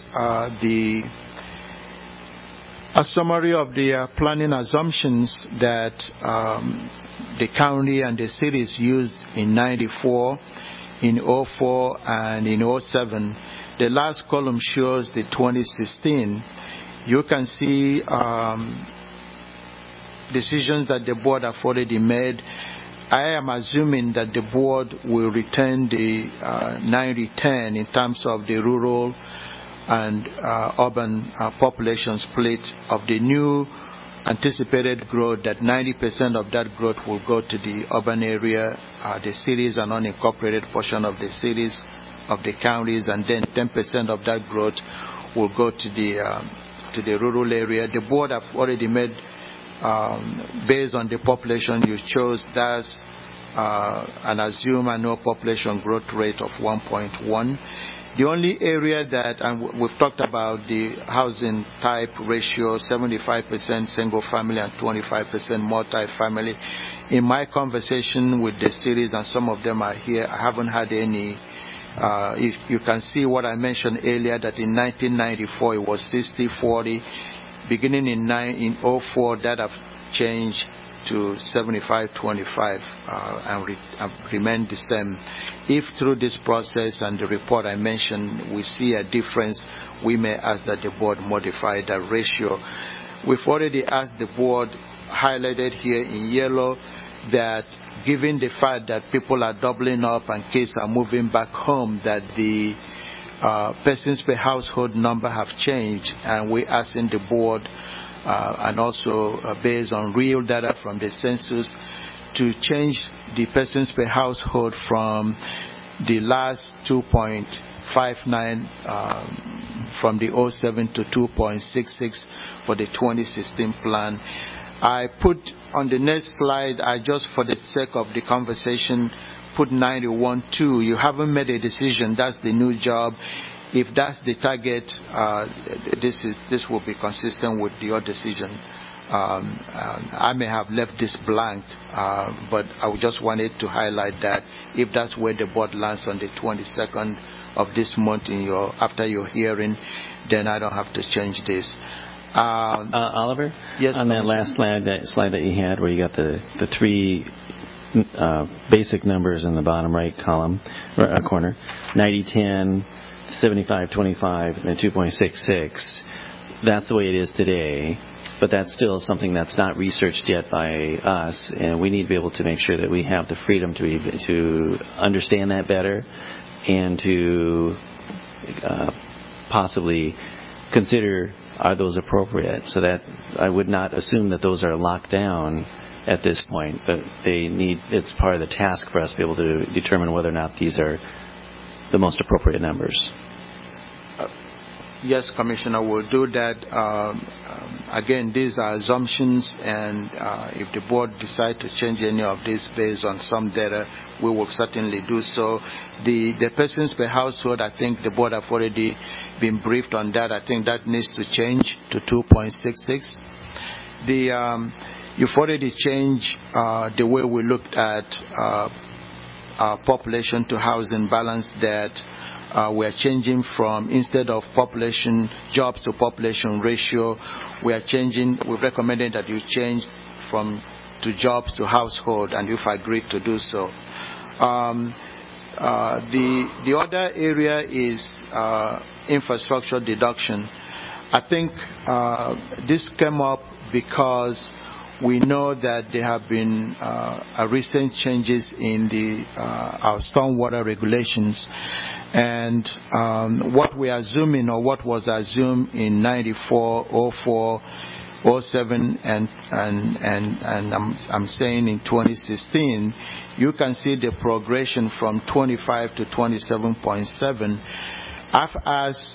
a summary of the planning assumptions that the county and the cities used in 94, in 04, and in 07. The last column shows the 2016. You can see decisions that the board have already made. I am assuming that the board will retain the 90-10 in terms of the rural and urban population split of the new anticipated growth, that 90% of that growth will go to the urban area, the cities and unincorporated portion of the cities, of the counties, and then 10% of that growth will go to the rural area. The board have already made, based on the population you chose, that's an assumed annual population growth rate of 1.1. The only area that, and we've talked about the housing type ratio, 75% single family and 25% multi-family. In my conversation with the cities, and some of them are here, I haven't had any. If you can see what I mentioned earlier, that in 1994 it was 60-40. Beginning in 04, that have changed to 75-25 and remain the same. If through this process and the report I mentioned we see a difference, we may ask that the board modify that ratio. We've already asked the board, highlighted here in yellow, that given the fact that people are doubling up and kids are moving back home, that the persons per household number have changed, and we're asking the board and also based on real data from the census to change the persons per household from the last 2.59 from the 07 to 2.66 for the 2016 plan. I put on the next slide, I just for the sake of the conversation put 91.2. You haven't made a decision, that's the new job. If that's the target, this will be consistent with your decision. I may have left this blank, but I just wanted to highlight that if that's where the board lands on the 22nd of this month after your hearing, then I don't have to change this. Oliver? Yes. On that last slide that you had, where you got the three basic numbers in the bottom right column corner, 90-10. 75-25 and 2.66. That's the way it is today, but that's still something that's not researched yet by us, and we need to be able to make sure that we have the freedom to understand that better and to possibly consider, are those appropriate, so that I would not assume that those are locked down at this point, but it's part of the task for us to be able to determine whether or not these are the most appropriate numbers. Yes, Commissioner, we'll do that. Again, these are assumptions, and if the board decide to change any of this based on some data, we will certainly do so. The persons per household, I think the board have already been briefed on that. I think that needs to change to 2.66. You've already changed the way we looked at population to housing balance, that we're changing from, instead of population jobs to population ratio, we've recommended that you change from to jobs to household, and you've agreed to do so. The other area is infrastructure deduction. I think this came up because we know that there have been recent changes in our stormwater regulations, and what we are assuming, or what was assumed in 94, 04, 07, and I'm saying in 2016, you can see the progression from 25 to 27.7. I've asked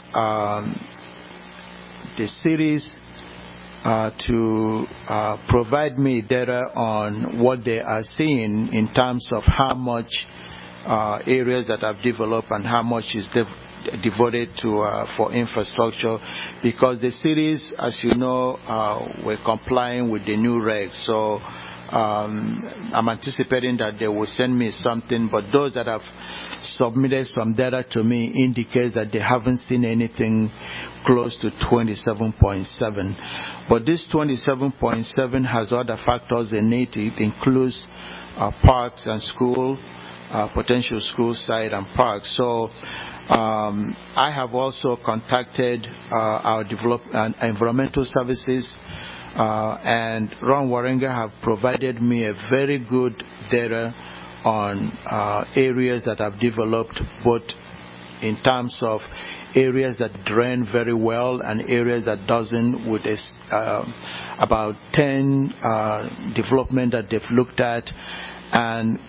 the cities to provide me data on what they are seeing in terms of how much areas that have developed and how much is devoted to for infrastructure, because the cities, as you know, were complying with the new regs. So I'm anticipating that they will send me something, but those that have submitted some data to me indicate that they haven't seen anything close to 27.7. But this 27.7 has other factors in it. It includes parks and school, potential school site and parks. So I have also contacted our environmental services, and Ron Warenga have provided me a very good data on areas that have developed, both in terms of areas that drain very well and areas that doesn't, with about 10 development that they've looked at. And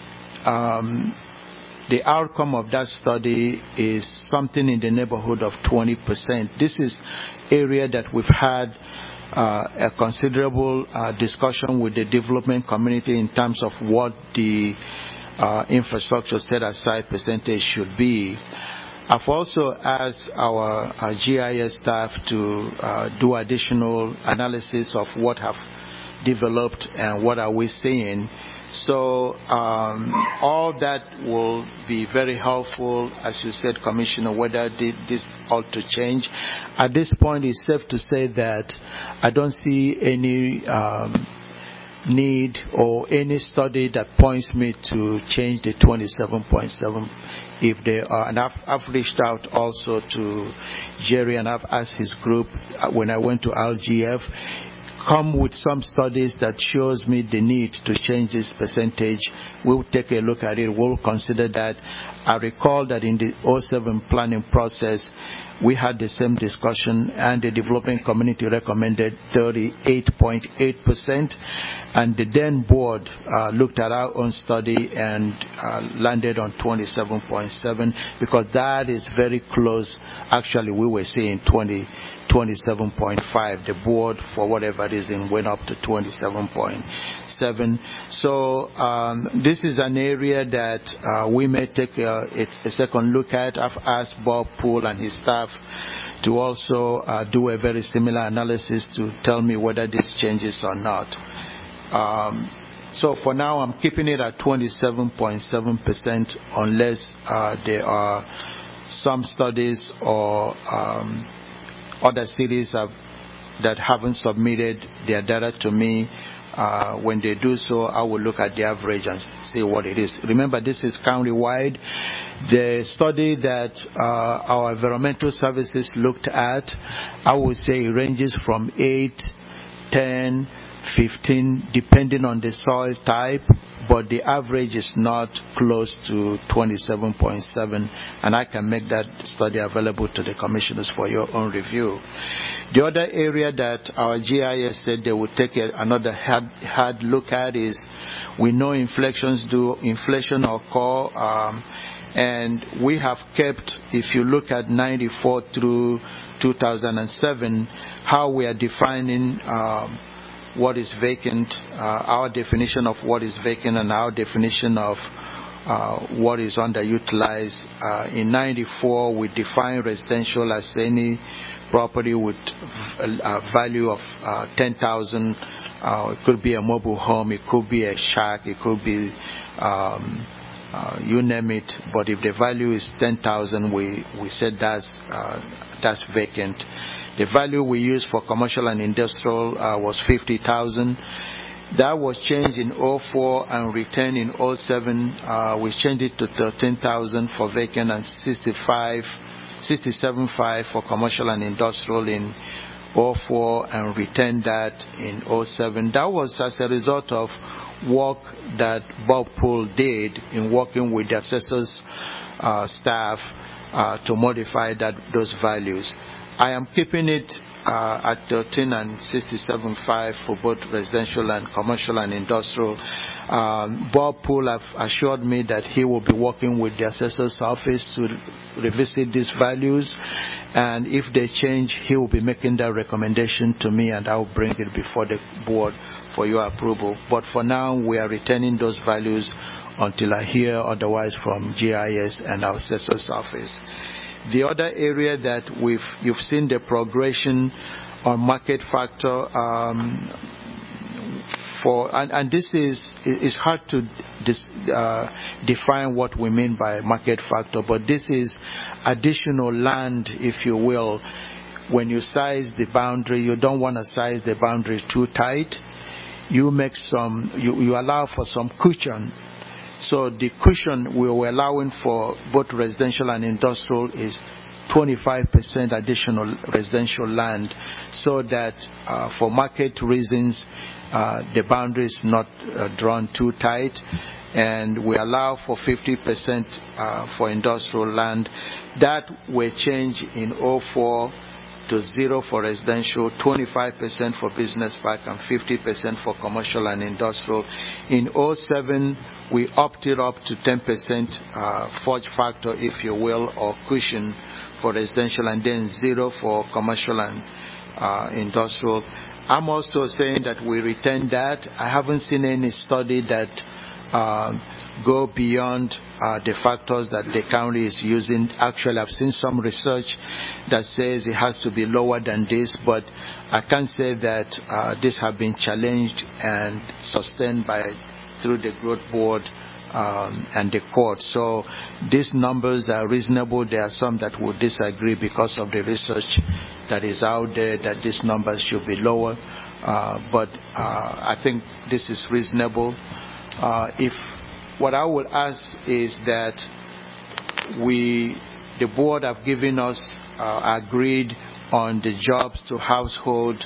the outcome of that study is something in the neighborhood of 20%. This is area that we've had a considerable discussion with the development community in terms of what the infrastructure set aside percentage should be. I've also asked our GIS staff to do additional analysis of what have developed and what are we seeing. So all that will be very helpful, as you said, Commissioner, whether this ought to change. At this point, it's safe to say that I don't see any need or any study that points me to change the 27.7 if they are. And I've reached out also to Jerry, and I've asked his group when I went to RGF, come with some studies that shows me the need to change this percentage. We'll take a look at it. We'll consider that. I recall that in the 07 planning process, we had the same discussion, and the development community recommended 38.8%, and the then board looked at our own study and landed on 27.7, because that is very close. Actually, we were seeing 27.5. The board, for whatever reason, went up to 27.7. So this is an area that we may take a second look at. I've asked Bob Poole and his staff to also do a very similar analysis to tell me whether this changes or not. So for now, I'm keeping it at 27.7% unless there are some studies or other cities that haven't submitted their data to me. When they do so, I will look at the average and see what it is. Remember, this is county-wide. The study that our environmental services looked at, I would say it ranges from 8, 10, 15, depending on the soil type, but the average is not close to 27.7, and I can make that study available to the commissioners for your own review. The other area that our GIS said they would take another hard look at is, we know inflation occur, and we have kept, if you look at 94 through 2007, how we are defining what is vacant, our definition of what is vacant and our definition of what is underutilized. In 94, we define residential as any property with a value of 10,000. It could be a mobile home, it could be a shack, it could be you name it. But if the value is 10,000, we said that's vacant. The value we used for commercial and industrial was 50,000. That was changed in 04 and returned in 07. We changed it to 13,000 for vacant and 67.5 for commercial and industrial in 04, and returned that in 07. That was as a result of work that Bob Poole did in working with the assessors staff to modify those values. I am keeping it at 13 and 67.5 for both residential and commercial and industrial. Bob Poole have assured me that he will be working with the assessor's office to revisit these values, and if they change, he will be making that recommendation to me, and I will bring it before the board for your approval. But for now, we are retaining those values until I hear otherwise from GIS and our assessor's office. The other area that you've seen the progression on market factor and this is hard to define what we mean by market factor, but this is additional land, if you will. When you size the boundary, you don't want to size the boundary too tight. You make you allow for some cushion. So the cushion we were allowing for both residential and industrial is 25% additional residential land, so that for market reasons the boundary is not drawn too tight, and we allow for 50% for industrial land. That will change in 2004 to 0 for residential, 25% for business park, and 50% for commercial and industrial. In 2007, we upped it up to 10% forge factor, if you will, or cushion for residential, and then 0 for commercial and industrial. I'm also saying that we retain that. I haven't seen any study that go beyond the factors that the county is using. Actually, I've seen some research that says it has to be lower than this, but I can't say that this have been challenged and sustained through the growth board and the court. So these numbers are reasonable. There are some that would disagree because of the research that is out there that these numbers should be lower, but I think this is reasonable. If what I would ask is that the board have given us agreed on the jobs to household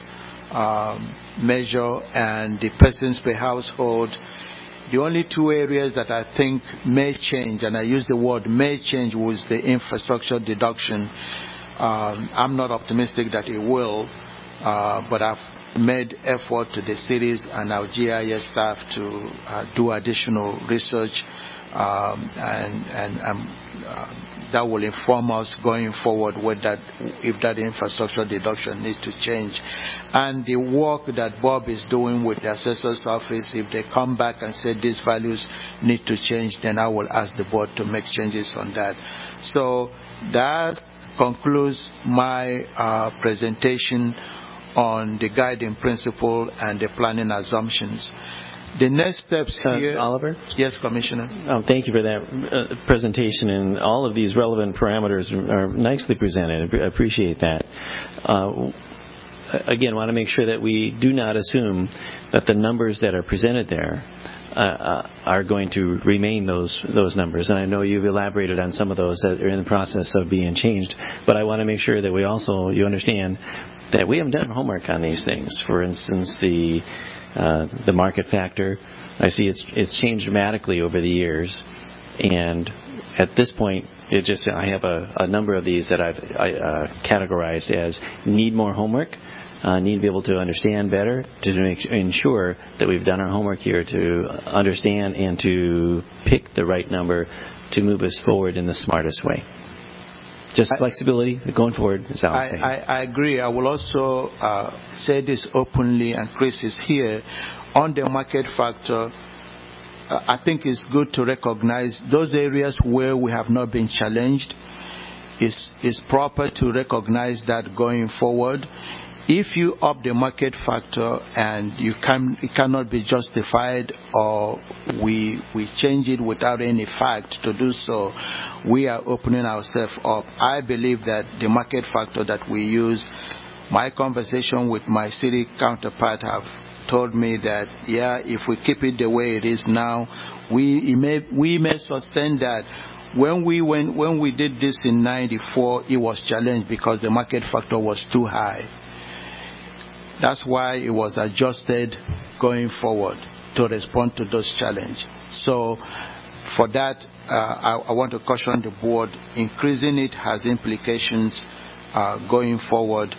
measure and the persons per household. The only two areas that I think may change, and I use the word may change, was the infrastructure deduction. I'm not optimistic that it will, but I've made effort to the cities and our GIS staff to do additional research, and that will inform us going forward if that infrastructure deduction needs to change. And the work that Bob is doing with the assessor's office, if they come back and say these values need to change, then I will ask the board to make changes on that. So that concludes my presentation on the guiding principle and the planning assumptions. The next steps here... Oliver? Yes, Commissioner. Thank you for that presentation, and all of these relevant parameters are nicely presented. I appreciate that. Again, I want to make sure that we do not assume that the numbers that are presented there are going to remain those numbers. And I know you've elaborated on some of those that are in the process of being changed, but I want to make sure that you understand that we haven't done homework on these things. For instance, the market factor, I see it's changed dramatically over the years, and at this point, I have a number of these that I've categorized as need more homework, need to be able to understand better, to ensure that we've done our homework here to understand and to pick the right number to move us forward in the smartest way. Just flexibility going forward is all I'm saying. I agree. I will also say this openly, and Chris is here. On the market factor, I think it's good to recognize those areas where we have not been challenged. It's proper to recognize that going forward. If you up the market factor and it cannot be justified, or we change it without any fact to do so, we are opening ourselves up. I believe that the market factor that we use, my conversation with my city counterpart have told me that, if we keep it the way it is now, we may sustain that. When we did this in 94, it was challenged because the market factor was too high. That's why it was adjusted going forward to respond to those challenges. So for that, I want to caution the board, increasing it has implications going forward.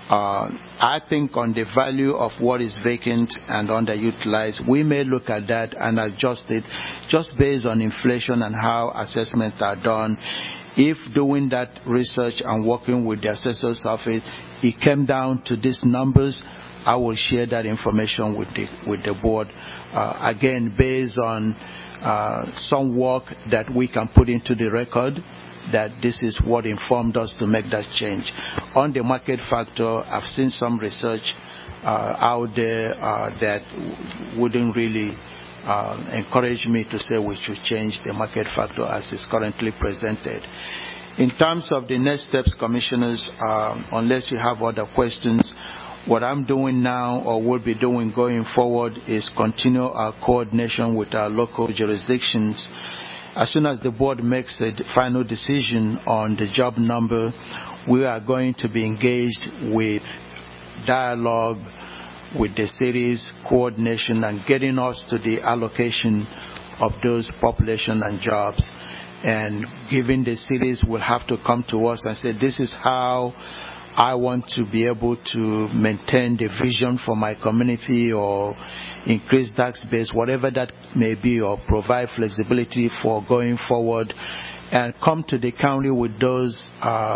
I think on the value of what is vacant and underutilized, we may look at that and adjust it just based on inflation and how assessments are done. If doing that research and working with the assessor's office, it came down to these numbers, I will share that information with the board. Again, based on some work that we can put into the record, that this is what informed us to make that change. On the market factor, I've seen some research out there that wouldn't really encourage me to say we should change the market factor as is currently presented. In terms of the next steps, Commissioners, unless you have other questions, what I'm doing now or will be doing going forward is continue our coordination with our local jurisdictions. As soon as the board makes the final decision on the job number, we are going to be engaged with dialogue with the cities, coordination, and getting us to the allocation of those population and jobs. And giving the cities will have to come to us and say, this is how I want to be able to maintain the vision for my community or increase tax base, whatever that may be, or provide flexibility for going forward, and come to the county with those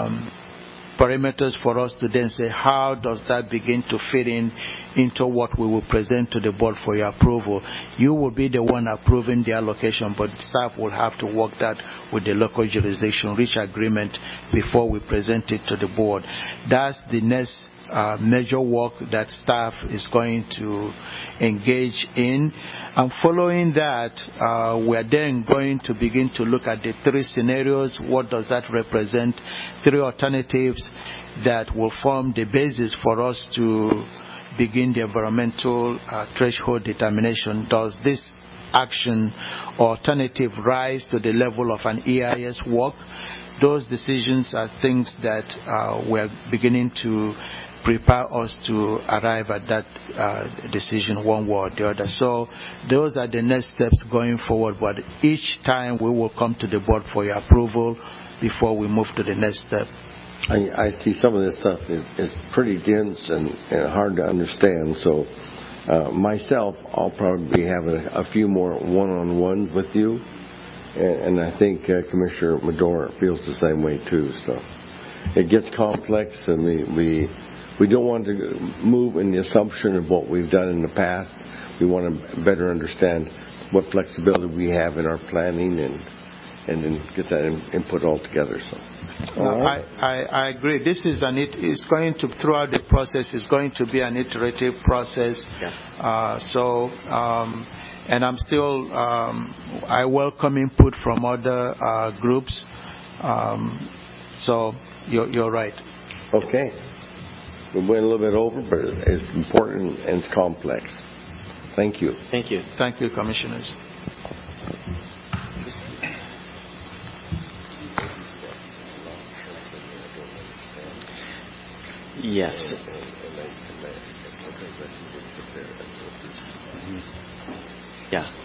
parameters for us to then say, how does that begin to fit into what we will present to the board for your approval? You will be the one approving the allocation, but staff will have to work that with the local jurisdiction, reach agreement before we present it to the board. That's the next major work that staff is going to engage in. And following that, we are then going to begin to look at the three scenarios. What does that represent? Three alternatives that will form the basis for us to begin the environmental threshold determination. Does this action or alternative rise to the level of an EIS work? Those decisions are things that we're beginning to prepare us to arrive at that decision one way or the other. So those are the next steps going forward, but each time we will come to the board for your approval before we move to the next step. I see some of this stuff is pretty dense and hard to understand, so myself, I'll probably be having a few more one-on-ones with you, and I think Commissioner Medora feels the same way too. So it gets complex, and we don't want to move in the assumption of what we've done in the past. We want to better understand what flexibility we have in our planning and then get that input all together. So, I agree. This is it's going to, throughout the process, is going to be an iterative process. Yeah. And I'm still, I welcome input from other groups. So you're right. Okay. We went a little bit over, but it's important and it's complex. Thank you. Thank you. Thank you, Commissioners. Yes. Yeah.